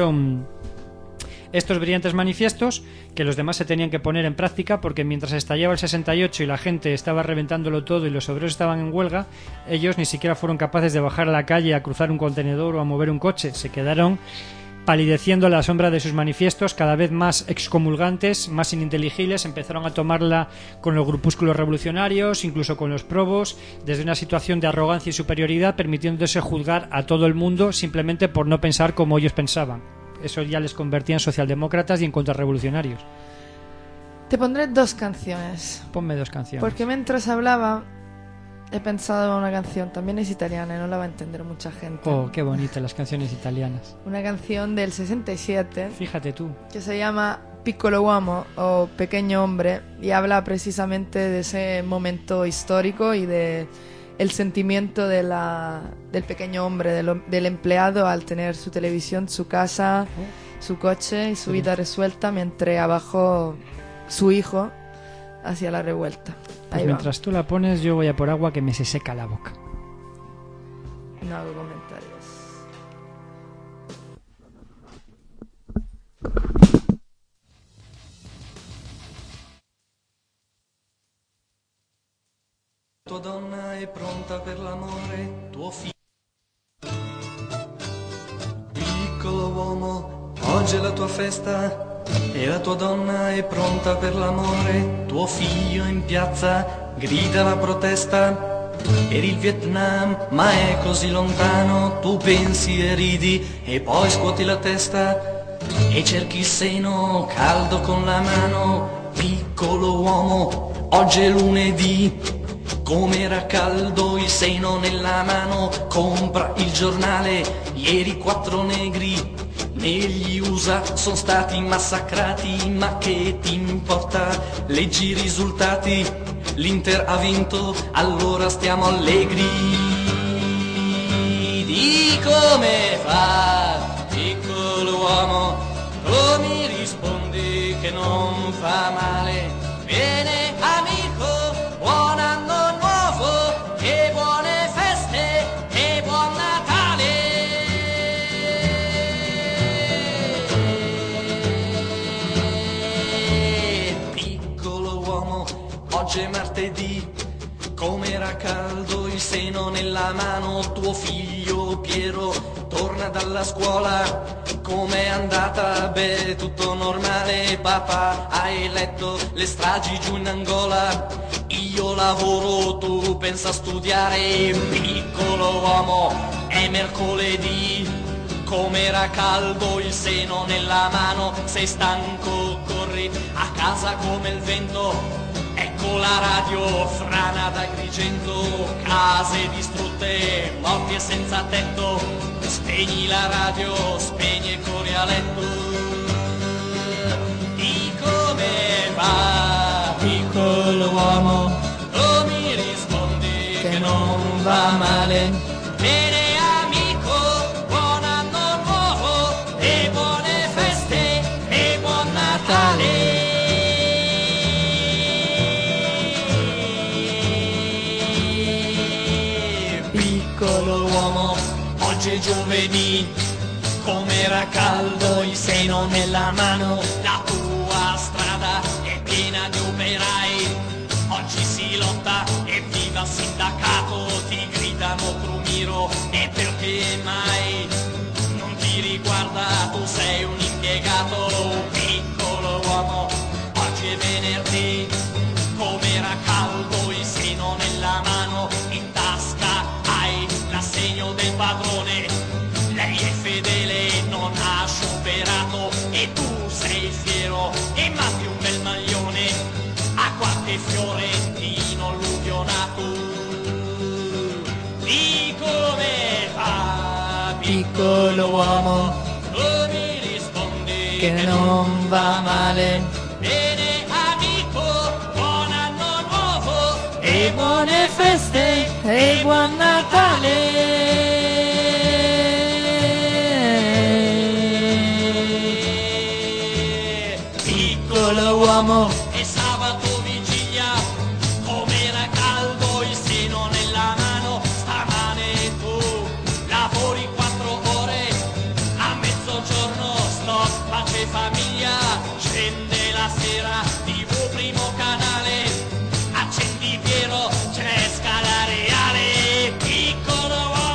Speaker 2: estos brillantes manifiestos que los demás se tenían que poner en práctica, porque mientras estallaba el 68 y la gente estaba reventándolo todo y los obreros estaban en huelga, ellos ni siquiera fueron capaces de bajar a la calle a cruzar un contenedor o a mover un coche, se quedaron palideciendo a la sombra de sus manifiestos cada vez más excomulgantes, más ininteligibles, empezaron a tomarla con los grupúsculos revolucionarios, incluso con los probos, desde una situación de arrogancia y superioridad, permitiéndose juzgar a todo el mundo simplemente por no pensar como ellos pensaban. Eso ya les convertía en socialdemócratas y en contrarrevolucionarios.
Speaker 1: Te pondré 2 canciones.
Speaker 2: Ponme 2 canciones.
Speaker 1: Porque mientras hablaba he pensado en una canción, también es italiana y no la va a entender mucha gente.
Speaker 2: Oh, qué bonita las canciones italianas.
Speaker 1: Una canción del 67.
Speaker 2: Fíjate tú.
Speaker 1: Que se llama Piccolo Uomo o Pequeño Hombre y habla precisamente de ese momento histórico y de el sentimiento del pequeño hombre, del empleado al tener su televisión, su casa, su coche y su vida resuelta, mientras abajo su hijo hacía la revuelta.
Speaker 2: Pues mientras tú la pones, yo voy a por agua que me se seca la boca.
Speaker 1: No hago comentarios.
Speaker 6: Tua donna è pronta per l'amore, tuo figlio. Piccolo uomo, oggi è la tua festa. E la tua donna è pronta per l'amore, tuo figlio in piazza grida la protesta per il Vietnam, ma è così lontano, tu pensi e ridi e poi scuoti la testa e cerchi il seno caldo con la mano. Piccolo uomo, oggi è lunedì, com'era caldo il seno nella mano, compra il giornale, ieri 4 negri negli USA sono stati massacrati, ma che ti importa? Leggi i risultati, l'Inter ha vinto, allora stiamo allegri. Di come fa, piccolo uomo, tu mi rispondi che non fa male. Viene amico, buon anno nuovo, e buone feste, e buon Natale. Oggi è martedì, com'era caldo il seno nella mano, tuo figlio Piero torna dalla scuola, com'è andata? Beh, tutto normale, papà, hai letto le stragi giù in Angola? Io lavoro, tu pensa a studiare, piccolo uomo, è mercoledì, com'era caldo il seno nella mano, sei stanco, corri a casa come il vento. Ecco la radio, frana d'Agrigento, case distrutte, morti e senza tetto. Spegni la radio, spegni e corri a letto. Di come va, piccolo uomo, tu mi rispondi che non va male. Bene amico, buon anno nuovo, e buone feste, e buon Natale. Piccolo uomo, oggi è giovedì, com'era caldo il seno nella mano, la tua strada è piena di operai, oggi si lotta e viva il sindacato, ti gridano Crumiro, e perché mai non ti riguarda, tu sei un impiegato, piccolo uomo, oggi è venerdì, com'era caldo il seno nella mano, in tasca hai l'assegno del padrone, lei è fedele, non ha scioperato, e tu sei fiero e mandi un bel maglione a qualche fiorentino alluvionato. Di come fa, piccolo uomo, tu mi rispondi che non va male. Bene amico, buon anno nuovo, e buone feste, e buon Natale. Piccolo uomo, è sabato vigilia, com'era caldo il seno nella mano, stamane tu lavori 4 ore, a mezzogiorno stop, pace famiglia, scende la sera, TV primo canale, accendi Piero, c'è Scala Reale, piccolo uomo.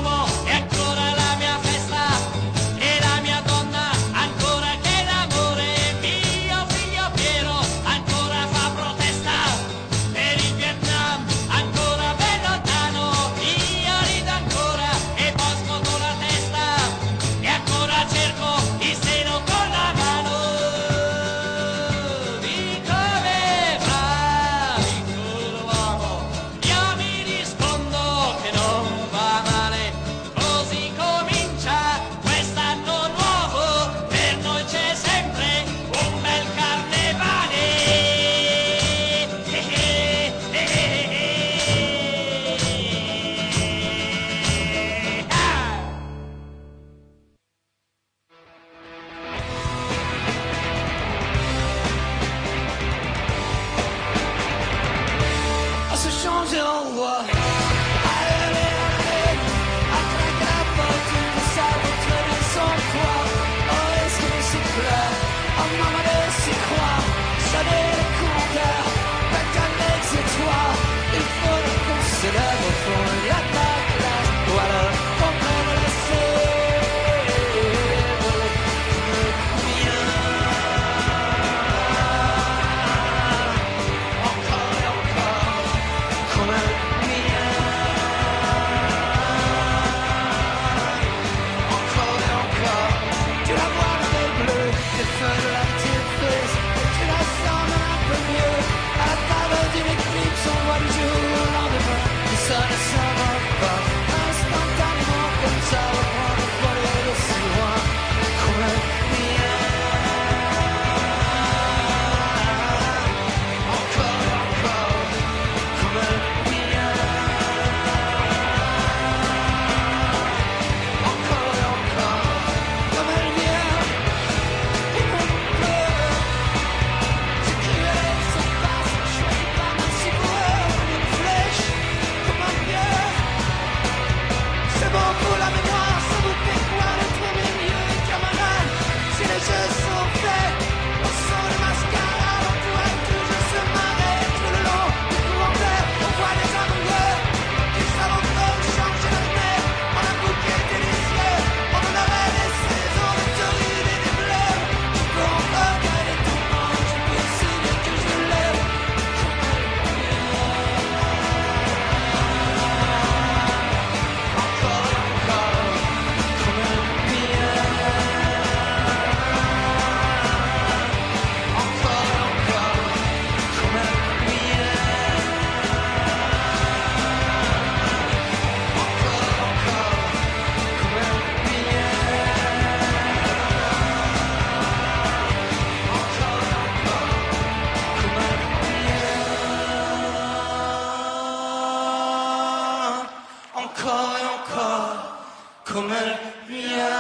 Speaker 6: come il mio,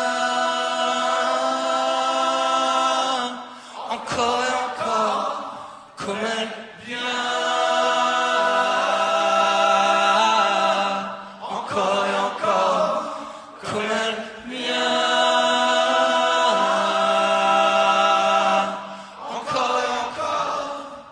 Speaker 6: ancora e ancora, come il mio, ancora e ancora, come il mio, ancora e ancora.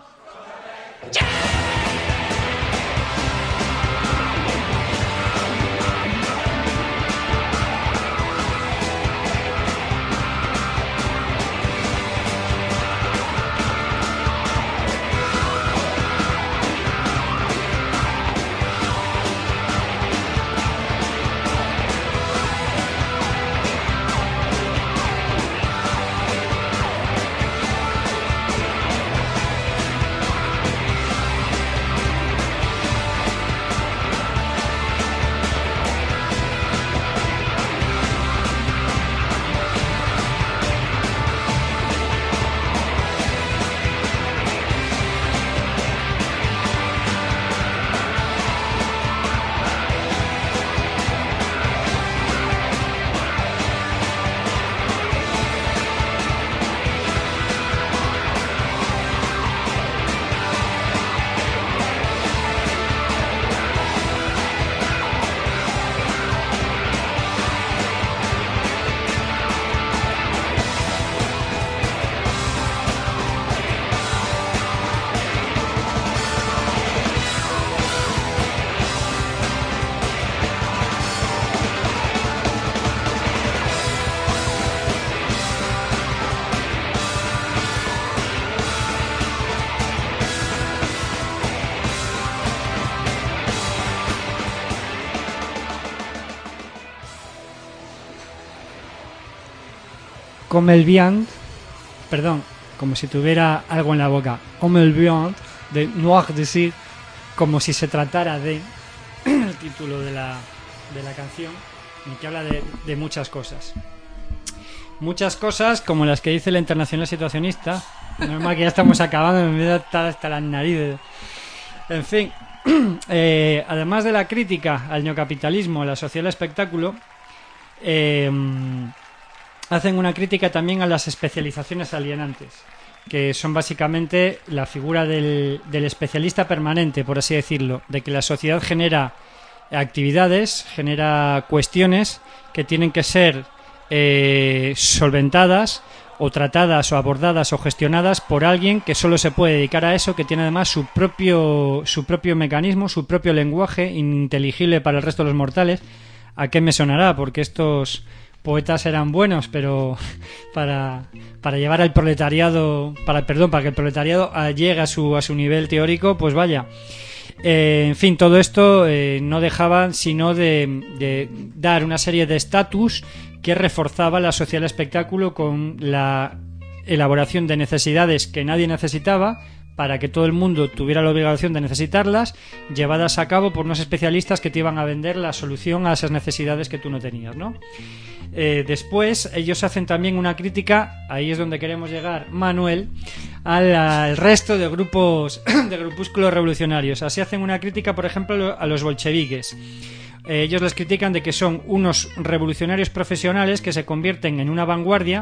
Speaker 2: Comme el viand, perdón, como si tuviera algo en la boca. Comme el viand, de Noir Désir, como si se tratara de el título de la canción, y que habla de muchas cosas. Muchas cosas como las que dice la Internacional Situacionista. Normal que ya estamos acabando, me voy a estar hasta las narices. En fin, además de la crítica al neocapitalismo, a la sociedad del espectáculo, hacen una crítica también a las especializaciones alienantes, que son básicamente la figura del especialista permanente, por así decirlo, de que la sociedad genera actividades, genera cuestiones que tienen que ser solventadas o tratadas o abordadas o gestionadas por alguien que solo se puede dedicar a eso, que tiene además su propio mecanismo, su propio lenguaje ininteligible para el resto de los mortales. ¿A qué me sonará? Porque estos poetas eran buenos, pero para llevar al proletariado, para que el proletariado llegue a su nivel teórico, pues vaya. En fin, todo esto no dejaban sino de dar una serie de estatus que reforzaba la sociedad del espectáculo con la elaboración de necesidades que nadie necesitaba, para que todo el mundo tuviera la obligación de necesitarlas, llevadas a cabo por unos especialistas que te iban a vender la solución a esas necesidades que tú no tenías, ¿no? Después ellos hacen también una crítica, ahí es donde queremos llegar, Manuel, al resto de grupos de grupúsculos revolucionarios. Así hacen una crítica, por ejemplo, a los bolcheviques. Ellos les critican de que son unos revolucionarios profesionales que se convierten en una vanguardia.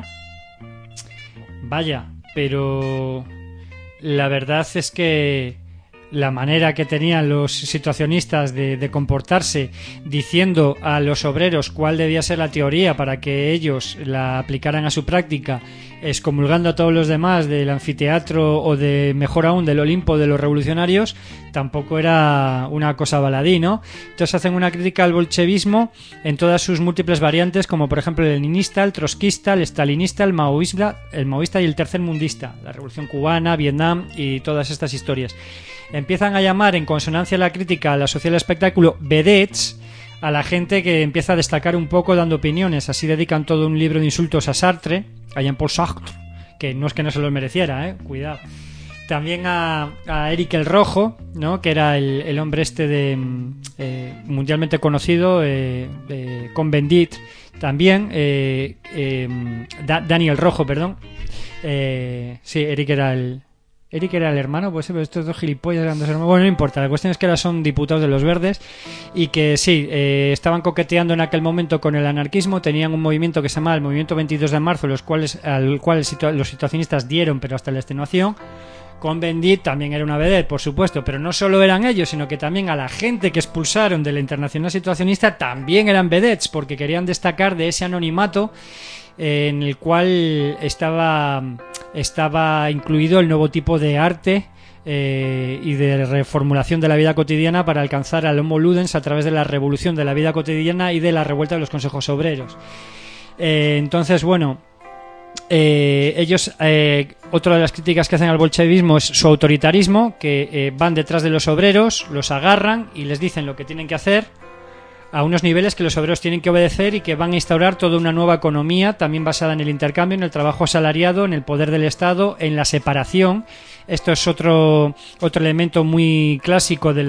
Speaker 2: Vaya, pero la verdad es que la manera que tenían los situacionistas de comportarse, diciendo a los obreros cuál debía ser la teoría para que ellos la aplicaran a su práctica, excomulgando a todos los demás del anfiteatro o de, mejor aún, del Olimpo de los revolucionarios, tampoco era una cosa baladí, ¿no? Entonces hacen una crítica al bolchevismo en todas sus múltiples variantes, como por ejemplo el leninista, el trotskista, el stalinista, el maoísta y el tercermundista, la revolución cubana, Vietnam y todas estas historias. Empiezan a llamar, en consonancia a la crítica a la sociedad del espectáculo, vedettes a la gente que empieza a destacar un poco dando opiniones. Así dedican todo un libro de insultos a Sartre, a Jean-Paul Sartre, que no es que no se lo mereciera, cuidado. También a Éric el Rojo, ¿no? Que era el hombre este de mundialmente conocido, con Bendit. También Dani el Rojo, perdón. Sí, Éric era el Eric era el hermano, pues estos dos gilipollas eran dos hermanos. Bueno, no importa, la cuestión es que ahora son diputados de los Verdes y que sí, estaban coqueteando en aquel momento con el anarquismo, tenían un movimiento que se llamaba el Movimiento 22 de Marzo, al cual los situacionistas dieron, pero hasta la extenuación. Cohn-Bendit también era una vedette, por supuesto, pero no solo eran ellos, sino que también a la gente que expulsaron de la Internacional Situacionista también eran vedettes, porque querían destacar de ese anonimato en el cual estaba incluido el nuevo tipo de arte y de reformulación de la vida cotidiana para alcanzar al Homo Ludens a través de la revolución de la vida cotidiana y de la revuelta de los consejos obreros. Entonces, bueno, ellos, otra de las críticas que hacen al bolchevismo es su autoritarismo, que van detrás de los obreros, los agarran y les dicen lo que tienen que hacer a unos niveles que los obreros tienen que obedecer, y que van a instaurar toda una nueva economía también basada en el intercambio, en el trabajo asalariado, en el poder del Estado, en la separación. Esto es otro elemento muy clásico de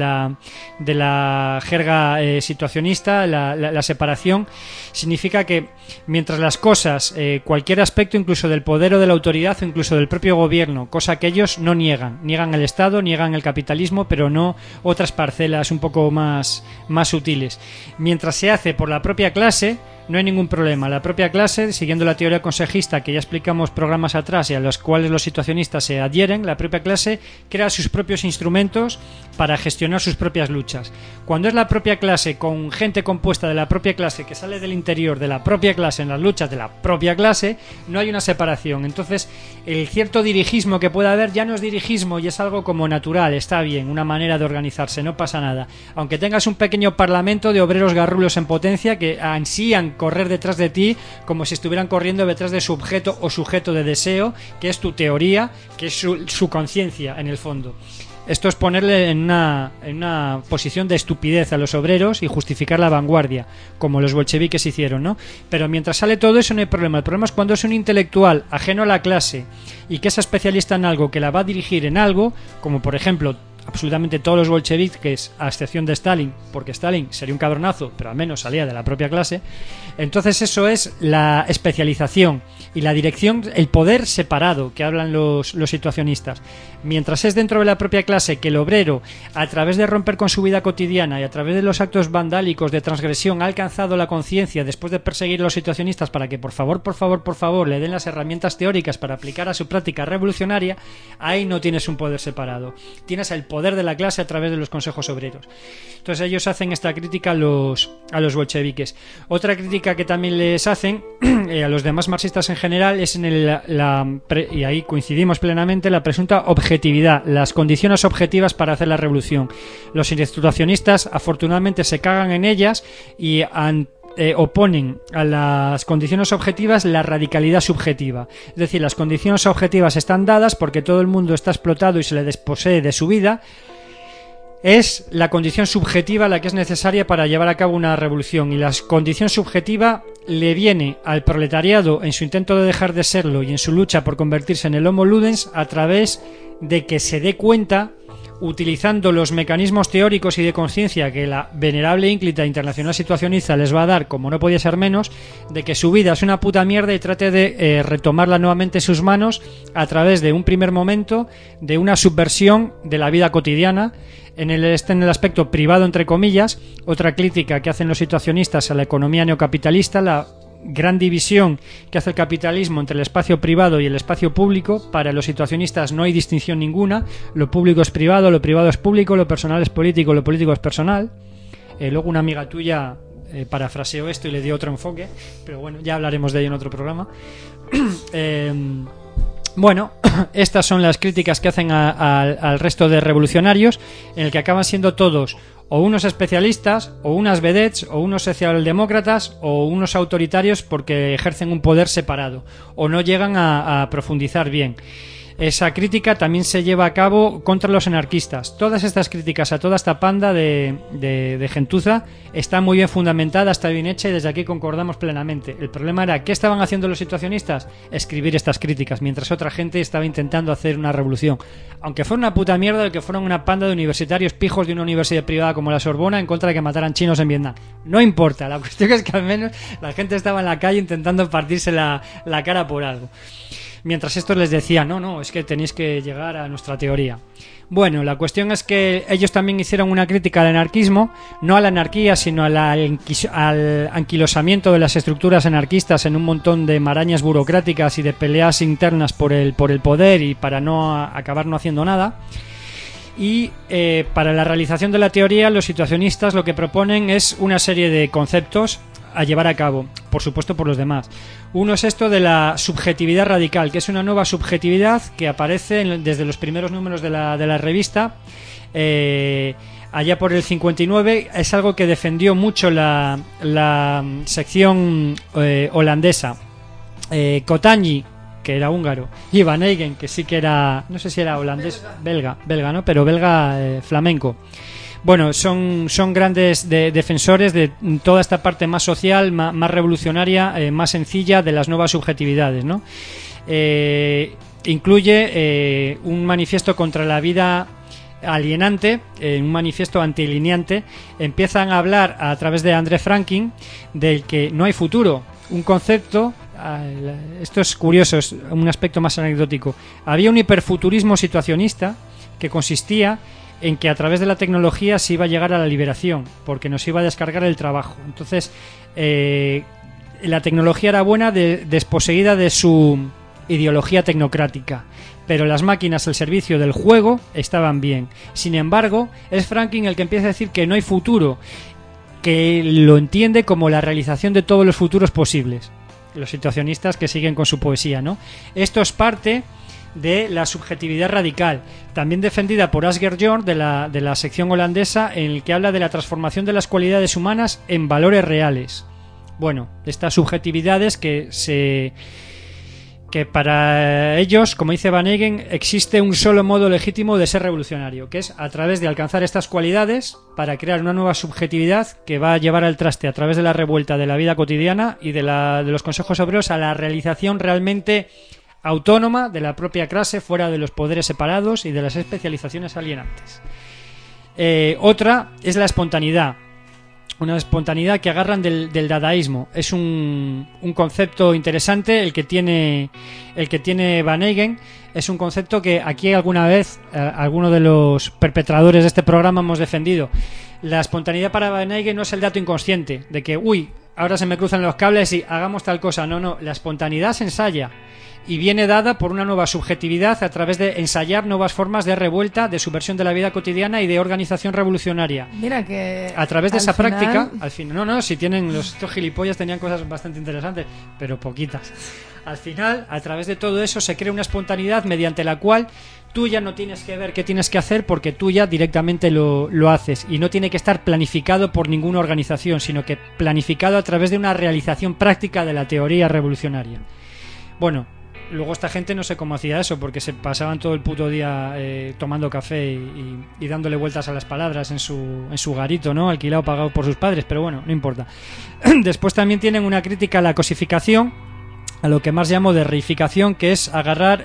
Speaker 2: la jerga situacionista. La separación significa que mientras las cosas, cualquier aspecto incluso del poder o de la autoridad o incluso del propio gobierno, cosa que ellos no niegan el Estado, niegan el capitalismo, pero no otras parcelas un poco más sutiles. Mientras se hace por la propia clase, no hay ningún problema. La propia clase, siguiendo la teoría consejista que ya explicamos programas atrás y a los cuales los situacionistas se adhieren, la propia clase crea sus propios instrumentos para gestionar sus propias luchas. Cuando es la propia clase, con gente compuesta de la propia clase, que sale del interior de la propia clase en las luchas de la propia clase, no hay una separación. Entonces, el cierto dirigismo que pueda haber ya no es dirigismo y es algo como natural, está bien, una manera de organizarse, no pasa nada. Aunque tengas un pequeño parlamento de obreros garrulos en potencia que ansían correr detrás de ti como si estuvieran corriendo detrás de su objeto o sujeto de deseo, que es tu teoría, que es su conciencia en el fondo. Esto es ponerle en una posición de estupidez a los obreros y justificar la vanguardia, como los bolcheviques hicieron, ¿no? Pero mientras sale todo eso no hay problema. El problema es cuando es un intelectual ajeno a la clase y que es especialista en algo, que la va a dirigir en algo, como por ejemplo absolutamente todos los bolcheviques, a excepción de Stalin, porque Stalin sería un cabronazo, pero al menos salía de la propia clase. Entonces eso es la especialización y la dirección, el poder separado que hablan los situacionistas. Mientras es dentro de la propia clase que el obrero, a través de romper con su vida cotidiana y a través de los actos vandálicos de transgresión, ha alcanzado la conciencia después de perseguir a los situacionistas para que por favor le den las herramientas teóricas para aplicar a su práctica revolucionaria, ahí no tienes un poder separado, tienes el poder de la clase a través de los consejos obreros. Entonces ellos hacen esta crítica a los bolcheviques. Otra crítica que también les hacen a los demás marxistas en general es y ahí coincidimos plenamente, la presunta objetividad, las condiciones objetivas para hacer la revolución. Los situacionistas afortunadamente se cagan en ellas y oponen a las condiciones objetivas la radicalidad subjetiva. Es decir, las condiciones objetivas están dadas porque todo el mundo está explotado y se le desposee de su vida. Es la condición subjetiva la que es necesaria para llevar a cabo una revolución, y la condición subjetiva le viene al proletariado en su intento de dejar de serlo y en su lucha por convertirse en el Homo Ludens a través de que se dé cuenta, utilizando los mecanismos teóricos y de conciencia que la venerable ínclita internacional situacionista les va a dar, como no podía ser menos, de que su vida es una puta mierda y trate de retomarla nuevamente en sus manos a través de un primer momento de una subversión de la vida cotidiana en el aspecto privado, entre comillas. Otra crítica que hacen los situacionistas a la economía neocapitalista, la gran división que hace el capitalismo entre el espacio privado y el espacio público. Para los situacionistas no hay distinción ninguna, lo público es privado, lo privado es público, lo personal es político, lo político es personal. Luego una amiga tuya parafraseó esto y le dio otro enfoque, pero bueno, ya hablaremos de ello en otro programa. Bueno, estas son las críticas que hacen al resto de revolucionarios, en el que acaban siendo todos o unos especialistas, o unas vedettes, o unos socialdemócratas, o unos autoritarios porque ejercen un poder separado, o no llegan a profundizar bien. Esa crítica también se lleva a cabo contra los anarquistas. Todas estas críticas a toda esta panda de gentuza está muy bien fundamentada, está bien hecha, y desde aquí concordamos plenamente. El problema era, ¿qué estaban haciendo los situacionistas? Escribir estas críticas, mientras otra gente estaba intentando hacer una revolución. Aunque fuera una puta mierda de que fueran una panda de universitarios pijos de una universidad privada como la Sorbona en contra de que mataran chinos en Vietnam. No importa, la cuestión es que al menos la gente estaba en la calle intentando partirse la cara por algo. mientras estos les decían, no, es que tenéis que llegar a nuestra teoría. Bueno, la cuestión es que ellos también hicieron una crítica al anarquismo, no a la anarquía, sino al anquilosamiento de las estructuras anarquistas en un montón de marañas burocráticas y de peleas internas por el poder y para no acabar no haciendo nada. Y para la realización de la teoría, los situacionistas lo que proponen es una serie de conceptos a llevar a cabo, por supuesto por los demás. Uno es esto de la subjetividad radical, que es una nueva subjetividad que aparece desde los primeros números de la revista, allá por el 59. Es algo que defendió mucho la sección holandesa. Kotany, que era húngaro, y Van Eygen, que sí que era, no sé si era holandés, belga, ¿no? Pero belga flamenco. Bueno, son grandes defensores de toda esta parte más social, más revolucionaria, más sencilla de las nuevas subjetividades, ¿no? Incluye un manifiesto contra la vida alienante, un manifiesto antialineante. Empiezan a hablar a través de André Franklin del que no hay futuro, un concepto. Esto es curioso, es un aspecto más anecdótico. Había un hiperfuturismo situacionista que consistía en que a través de la tecnología se iba a llegar a la liberación, porque nos iba a descargar el trabajo. Entonces, la tecnología era buena desposeída de su ideología tecnocrática, pero las máquinas al servicio del juego estaban bien. Sin embargo, es Franklin el que empieza a decir que no hay futuro, que lo entiende como la realización de todos los futuros posibles. Los situacionistas que siguen con su poesía, ¿no? Esto es parte de la subjetividad radical, también defendida por Asger Jorn de la sección holandesa, en el que habla de la transformación de las cualidades humanas en valores reales. Bueno, estas subjetividades que para ellos, como dice Van Eygen, existe un solo modo legítimo de ser revolucionario, que es a través de alcanzar estas cualidades para crear una nueva subjetividad que va a llevar al traste a través de la revuelta de la vida cotidiana y de los consejos obreros a la realización realmente autónoma de la propia clase, fuera de los poderes separados y de las especializaciones alienantes. Otra es la espontaneidad, una espontaneidad que agarran del dadaísmo. Es un concepto interesante el que tiene Van Eygen. Es un concepto que aquí alguna vez alguno de los perpetradores de este programa hemos defendido. La espontaneidad para Van Eygen no es el dato inconsciente de que ahora se me cruzan los cables y hagamos tal cosa. No, la espontaneidad se ensaya y viene dada por una nueva subjetividad a través de ensayar nuevas formas de revuelta, de subversión de la vida cotidiana y de organización revolucionaria.
Speaker 1: Mira que
Speaker 2: a través de esa práctica, al final, si tienen estos gilipollas tenían cosas bastante interesantes, pero poquitas. Al final, a través de todo eso se crea una espontaneidad mediante la cual tú ya no tienes que ver qué tienes que hacer, porque tú ya directamente lo haces, y no tiene que estar planificado por ninguna organización, sino que planificado a través de una realización práctica de la teoría revolucionaria. Bueno, luego esta gente no sé cómo hacía eso, porque se pasaban todo el puto día tomando café y dándole vueltas a las palabras en su garito, ¿no? Alquilado, pagado por sus padres, pero bueno, no importa. Después también tienen una crítica a la cosificación, a lo que más llamo de reificación, que es agarrar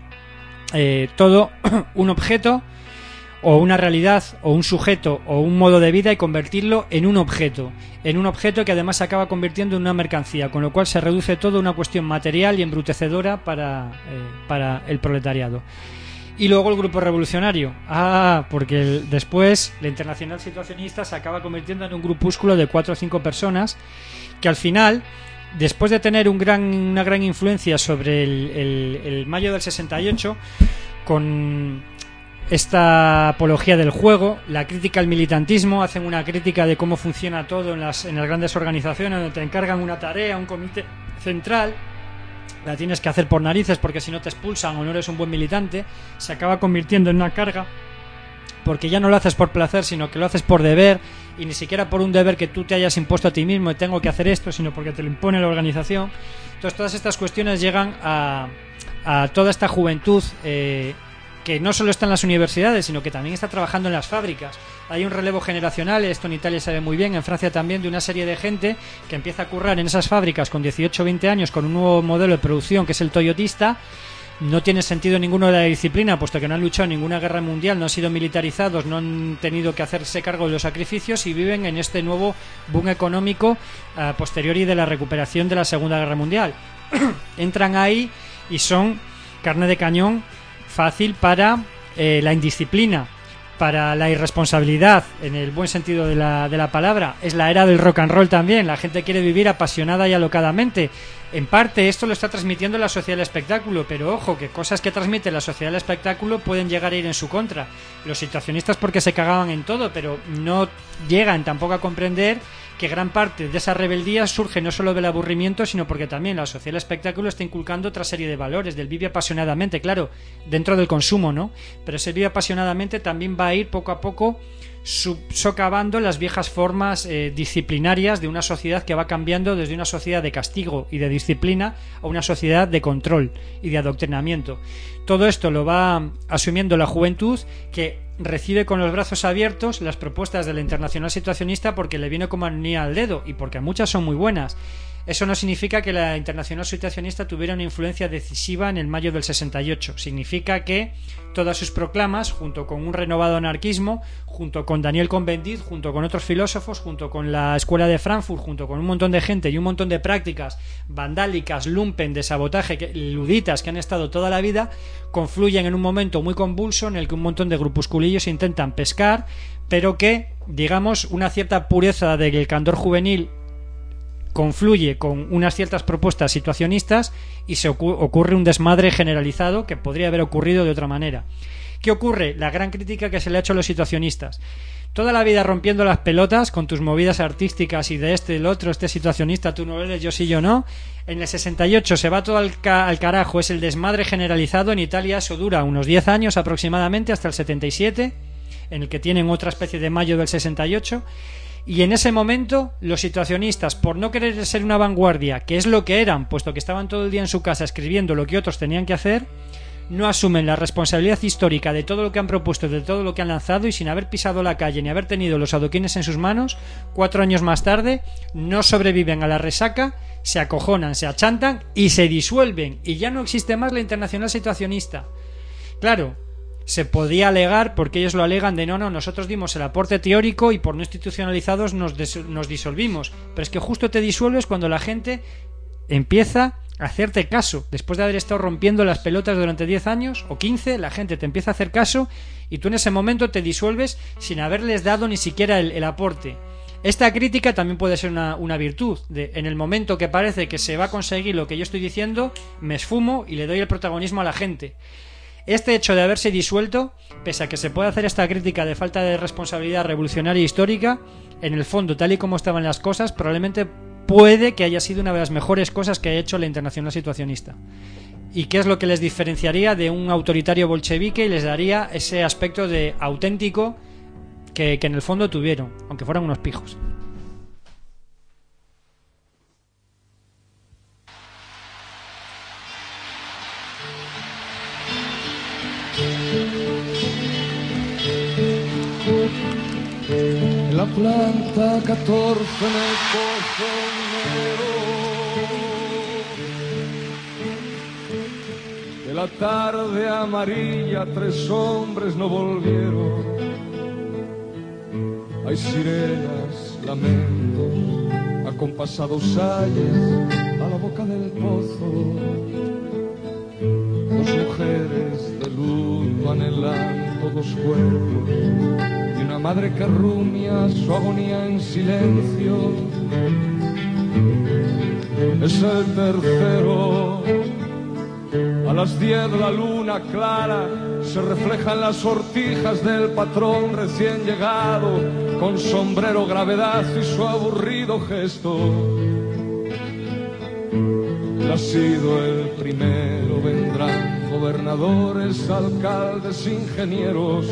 Speaker 2: todo un objeto o una realidad o un sujeto o un modo de vida y convertirlo en un objeto que además se acaba convirtiendo en una mercancía, con lo cual se reduce todo a una cuestión material y embrutecedora para el proletariado. Y luego el grupo revolucionario, porque después la Internacional Situacionista se acaba convirtiendo en un grupúsculo de 4 o 5 personas que al final, después de tener una gran influencia sobre el mayo del 68, con esta apología del juego, la crítica al militantismo, hacen una crítica de cómo funciona todo en las grandes organizaciones, donde te encargan una tarea, un comité central, la tienes que hacer por narices porque si no te expulsan o no eres un buen militante, se acaba convirtiendo en una carga, porque ya no lo haces por placer, sino que lo haces por deber, y ni siquiera por un deber que tú te hayas impuesto a ti mismo y tengo que hacer esto, sino porque te lo impone la organización. Entonces todas estas cuestiones llegan a toda esta juventud que no solo está en las universidades, sino que también está trabajando en las fábricas. Hay un relevo generacional, esto en Italia se ve muy bien, en Francia también, de una serie de gente que empieza a currar en esas fábricas con 18 o 20 años con un nuevo modelo de producción que es el toyotista. No tiene sentido ninguno de la disciplina, puesto que no han luchado en ninguna guerra mundial, no han sido militarizados, no han tenido que hacerse cargo de los sacrificios y viven en este nuevo boom económico a posteriori de la recuperación de la Segunda Guerra Mundial. Entran ahí y son carne de cañón fácil para la indisciplina, para la irresponsabilidad, en el buen sentido de la palabra. Es la era del rock and roll también. La gente quiere vivir apasionada y alocadamente. En parte esto lo está transmitiendo la sociedad del espectáculo, pero ojo, que cosas que transmite la sociedad del espectáculo pueden llegar a ir en su contra. Los situacionistas porque se cagaban en todo, pero no llegan tampoco a comprender que gran parte de esa rebeldía surge no solo del aburrimiento, sino porque también la sociedad del espectáculo está inculcando otra serie de valores, del vive apasionadamente, claro, dentro del consumo, ¿no? Pero ese vive apasionadamente también va a ir poco a poco socavando las viejas formas disciplinarias de una sociedad que va cambiando desde una sociedad de castigo y de disciplina a una sociedad de control y de adoctrinamiento. Todo esto lo va asumiendo la juventud, que recibe con los brazos abiertos las propuestas de la Internacional Situacionista porque le viene como anillo al dedo y porque muchas son muy buenas. Eso no significa que la Internacional Situacionista tuviera una influencia decisiva en el mayo del 68. Significa que todas sus proclamas, junto con un renovado anarquismo, junto con Daniel Cohn-Bendit, junto con otros filósofos, junto con la Escuela de Frankfurt, junto con un montón de gente y un montón de prácticas vandálicas, lumpen, de sabotaje, luditas que han estado toda la vida, confluyen en un momento muy convulso en el que un montón de grupusculillos intentan pescar, pero que, digamos, una cierta pureza del candor juvenil confluye con unas ciertas propuestas situacionistas y se ocurre un desmadre generalizado que podría haber ocurrido de otra manera. ¿Qué ocurre? La gran crítica que se le ha hecho a los situacionistas. Toda la vida rompiendo las pelotas con tus movidas artísticas y de el otro, este situacionista, tú no eres, yo sí, yo no. En el 68 se va todo al carajo, es el desmadre generalizado. En Italia eso dura unos 10 años aproximadamente, hasta el 77, en el que tienen otra especie de mayo del 68. Y en ese momento los situacionistas, por no querer ser una vanguardia, que es lo que eran, puesto que estaban todo el día en su casa escribiendo lo que otros tenían que hacer, no asumen la responsabilidad histórica de todo lo que han propuesto, de todo lo que han lanzado, y sin haber pisado la calle ni haber tenido los adoquines en sus manos, 4 años más tarde no sobreviven a la resaca, se acojonan, se achantan y se disuelven, y ya no existe más la Internacional Situacionista. Claro, se podía alegar, porque ellos lo alegan, de no, nosotros dimos el aporte teórico y por no institucionalizados nos disolvimos. Pero es que justo te disuelves cuando la gente empieza a hacerte caso. Después de haber estado rompiendo las pelotas durante 10 años o 15, la gente te empieza a hacer caso y tú en ese momento te disuelves sin haberles dado ni siquiera el aporte. Esta crítica también puede ser una virtud. En el momento que parece que se va a conseguir lo que yo estoy diciendo, me esfumo y le doy el protagonismo a la gente. Este hecho de haberse disuelto, pese a que se puede hacer esta crítica de falta de responsabilidad revolucionaria e histórica, en el fondo, tal y como estaban las cosas, probablemente puede que haya sido una de las mejores cosas que ha hecho la Internacional Situacionista. ¿Y qué es lo que les diferenciaría de un autoritario bolchevique y les daría ese aspecto de auténtico que en el fondo tuvieron, aunque fueran unos pijos?
Speaker 7: En la planta 14 en el pozo negro de la tarde amarilla 3 hombres no volvieron. Hay sirenas, lamentos, acompasados ayes a la boca del pozo. 2 mujeres de luto anhelando 2 cuerpos y una madre que rumia su agonía en silencio. Es el tercero. A las 10 la luna clara se refleja en las sortijas del patrón recién llegado, con sombrero, gravedad y su aburrido gesto. Él ha sido el primero, vendrán gobernadores, alcaldes, ingenieros.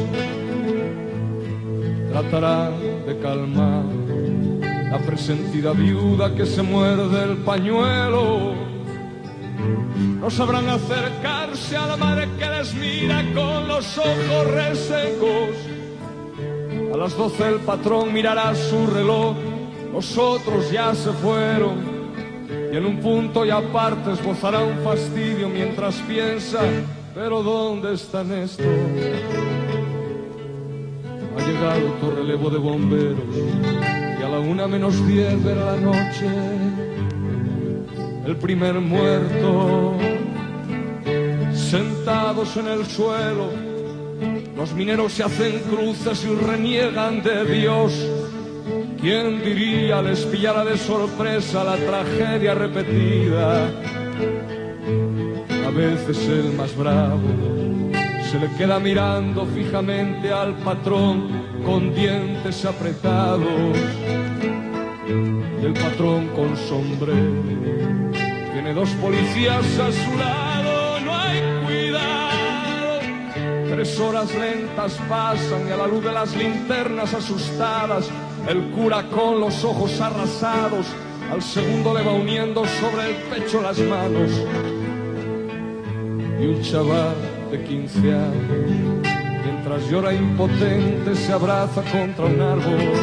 Speaker 7: Tratarán de calmar la presentida viuda que se muerde el pañuelo. No sabrán acercarse a la madre que les mira con los ojos resecos. A las 12 el patrón mirará su reloj, los otros ya se fueron. Y en un punto y aparte esbozará un fastidio mientras piensa, pero ¿dónde están estos? Ha llegado otro relevo de bomberos y a la 1:10 de la noche el primer muerto Sentados en el suelo, los mineros se hacen cruces y reniegan de Dios. ¿Quién diría les pillara de sorpresa la tragedia repetida? A veces el más bravo se le queda mirando fijamente al patrón con dientes apretados. Y el patrón con sombrero tiene dos policías a su lado. No hay cuidado. 3 horas lentas pasan y a la luz de las linternas asustadas, el cura con los ojos arrasados al segundo le va uniendo sobre el pecho las manos. Y un chaval de 15 años, mientras llora impotente, se abraza contra un árbol.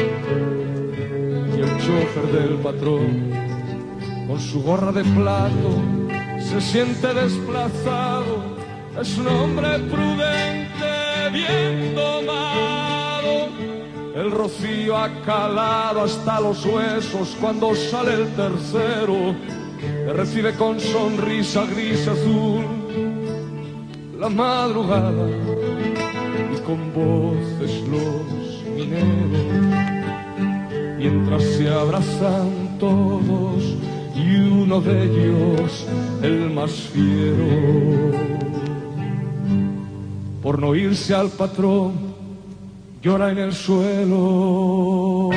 Speaker 7: Y el chofer del patrón, con su gorra de plato, se siente desplazado. Es un hombre prudente, bien domado. El rocío ha calado hasta los huesos cuando sale el tercero. Le recibe con sonrisa gris azul la madrugada y con voces los mineros, mientras se abrazan todos y uno de ellos, el más fiero, por no irse al patrón, llora en el suelo.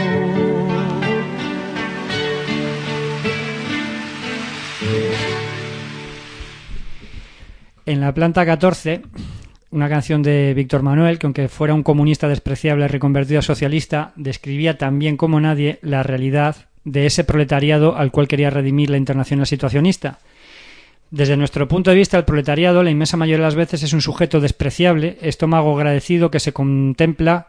Speaker 2: En la planta 14, una canción de Víctor Manuel, que aunque fuera un comunista despreciable reconvertido a socialista, describía tan bien como nadie la realidad de ese proletariado al cual quería redimir la Internacional Situacionista. Desde nuestro punto de vista, el proletariado, la inmensa mayoría de las veces, es un sujeto despreciable, estómago agradecido que se contenta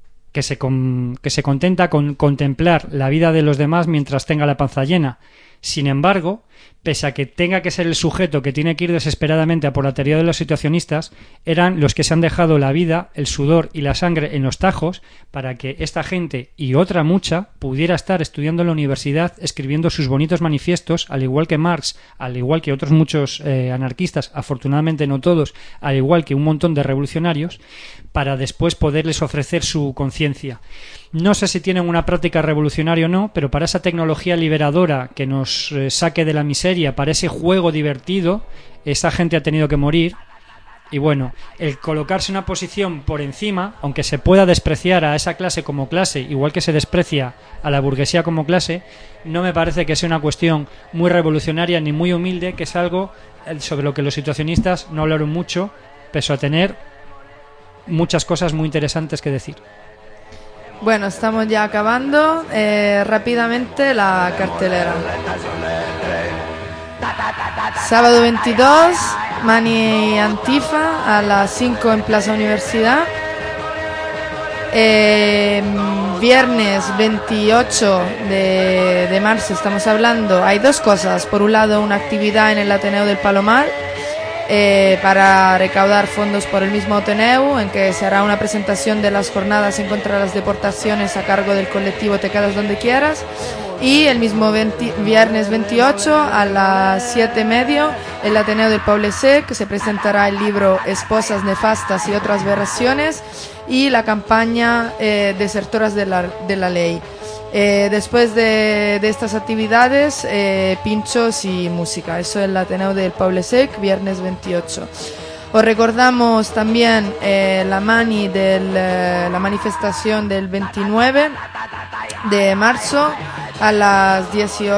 Speaker 2: con contemplar la vida de los demás mientras tenga la panza llena. Sin embargo, pese a que tenga que ser el sujeto que tiene que ir desesperadamente a por la teoría de los situacionistas, eran los que se han dejado la vida, el sudor y la sangre en los tajos para que esta gente y otra mucha pudiera estar estudiando en la universidad, escribiendo sus bonitos manifiestos, al igual que Marx, al igual que otros muchos anarquistas, afortunadamente no todos, al igual que un montón de revolucionarios, para después poderles ofrecer su conciencia. No sé si tienen una práctica revolucionaria o no, pero para esa tecnología liberadora que nos saque de la miseria, para ese juego divertido, esa gente ha tenido que morir. Y bueno, el colocarse en una posición por encima, aunque se pueda despreciar a esa clase como clase, igual que se desprecia a la burguesía como clase, no me parece que sea una cuestión muy revolucionaria ni muy humilde, que es algo sobre lo que los situacionistas no hablaron mucho, pese a tener muchas cosas muy interesantes que decir.
Speaker 1: Bueno, estamos ya acabando. Rápidamente la cartelera. Sábado 22, Mani Antifa a las 5 en Plaza Universidad. Viernes 28 de marzo estamos hablando. Hay dos cosas. Por un lado, una actividad en el Ateneo del Palomar para recaudar fondos por el mismo Ateneu, en que se hará una presentación de las jornadas en contra de las deportaciones a cargo del colectivo Te Quedas Donde Quieras. Y el mismo viernes 28 a las 7:30 el Ateneo del Poble Sec, que se presentará el libro Esposas Nefastas y otras aberraciones y la campaña Desertoras de la Ley. Después de estas actividades, pinchos y música. Eso es el Ateneo del Poble Sec, viernes 28. Os recordamos también la manifestación del 29 de marzo a las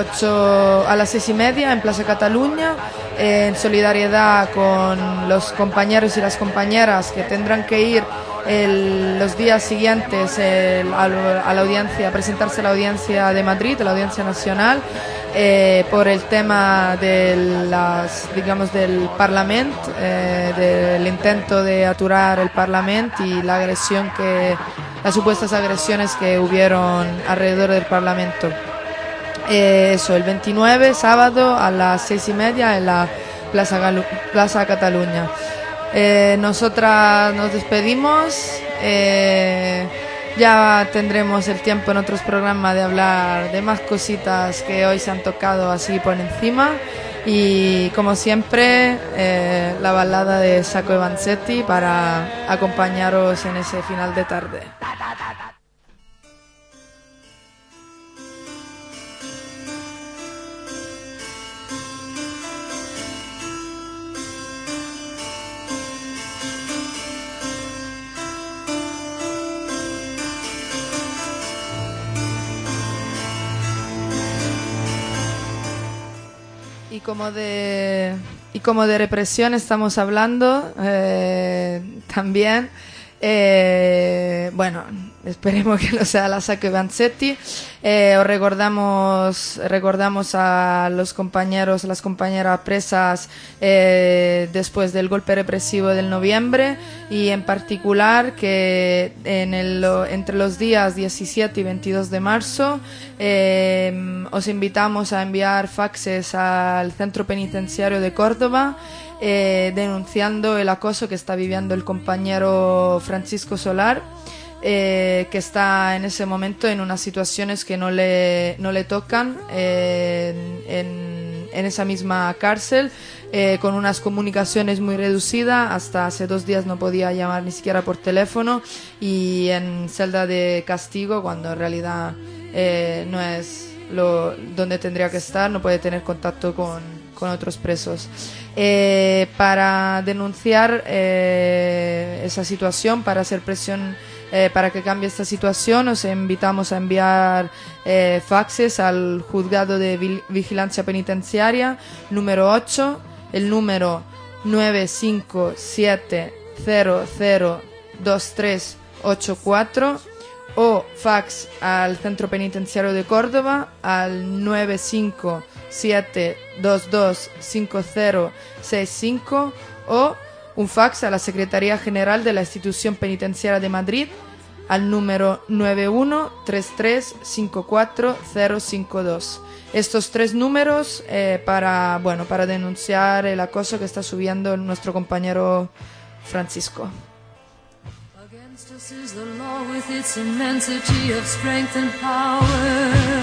Speaker 1: 6:30 en Plaza Cataluña, en solidaridad con los compañeros y las compañeras que tendrán que ir los días siguientes a la audiencia, a presentarse a la audiencia de Madrid, a la audiencia nacional, por el tema del Parlamento, del intento de aturar el Parlamento y las supuestas agresiones que hubieron alrededor del Parlamento. Eso, el 29, sábado a las 6:30 en la Plaza Cataluña. Nosotras nos despedimos. Ya tendremos el tiempo en otros programas de hablar de más cositas que hoy se han tocado así por encima. Y como siempre, la balada de Sacco e Vanzetti para acompañaros en ese final de tarde. Y como de represión estamos hablando, también, bueno, esperemos que no sea la Sacco e Vanzetti. Os recordamos a los compañeros, las compañeras presas después del golpe represivo del noviembre, y en particular que entre los días 17 y 22 de marzo os invitamos a enviar faxes al Centro Penitenciario de Córdoba denunciando el acoso que está viviendo el compañero Francisco Solar, que está en ese momento en unas situaciones que no le tocan en esa misma cárcel, con unas comunicaciones muy reducidas. Hasta hace 2 días no podía llamar ni siquiera por teléfono, y en celda de castigo, cuando en realidad no es donde tendría que estar, no puede tener contacto con otros presos. Para denunciar esa situación, para hacer presión para que cambie esta situación, os invitamos a enviar faxes al Juzgado de Vigilancia Penitenciaria número 8, el número 957002384, o fax al Centro Penitenciario de Córdoba al 957225065, o un fax a la Secretaría General de la Institución Penitenciaria de Madrid al número 9133540052. Estos 3 números para denunciar el acoso que está subiendo nuestro compañero Francisco.
Speaker 8: Against us is the law with its immensity of strength and power.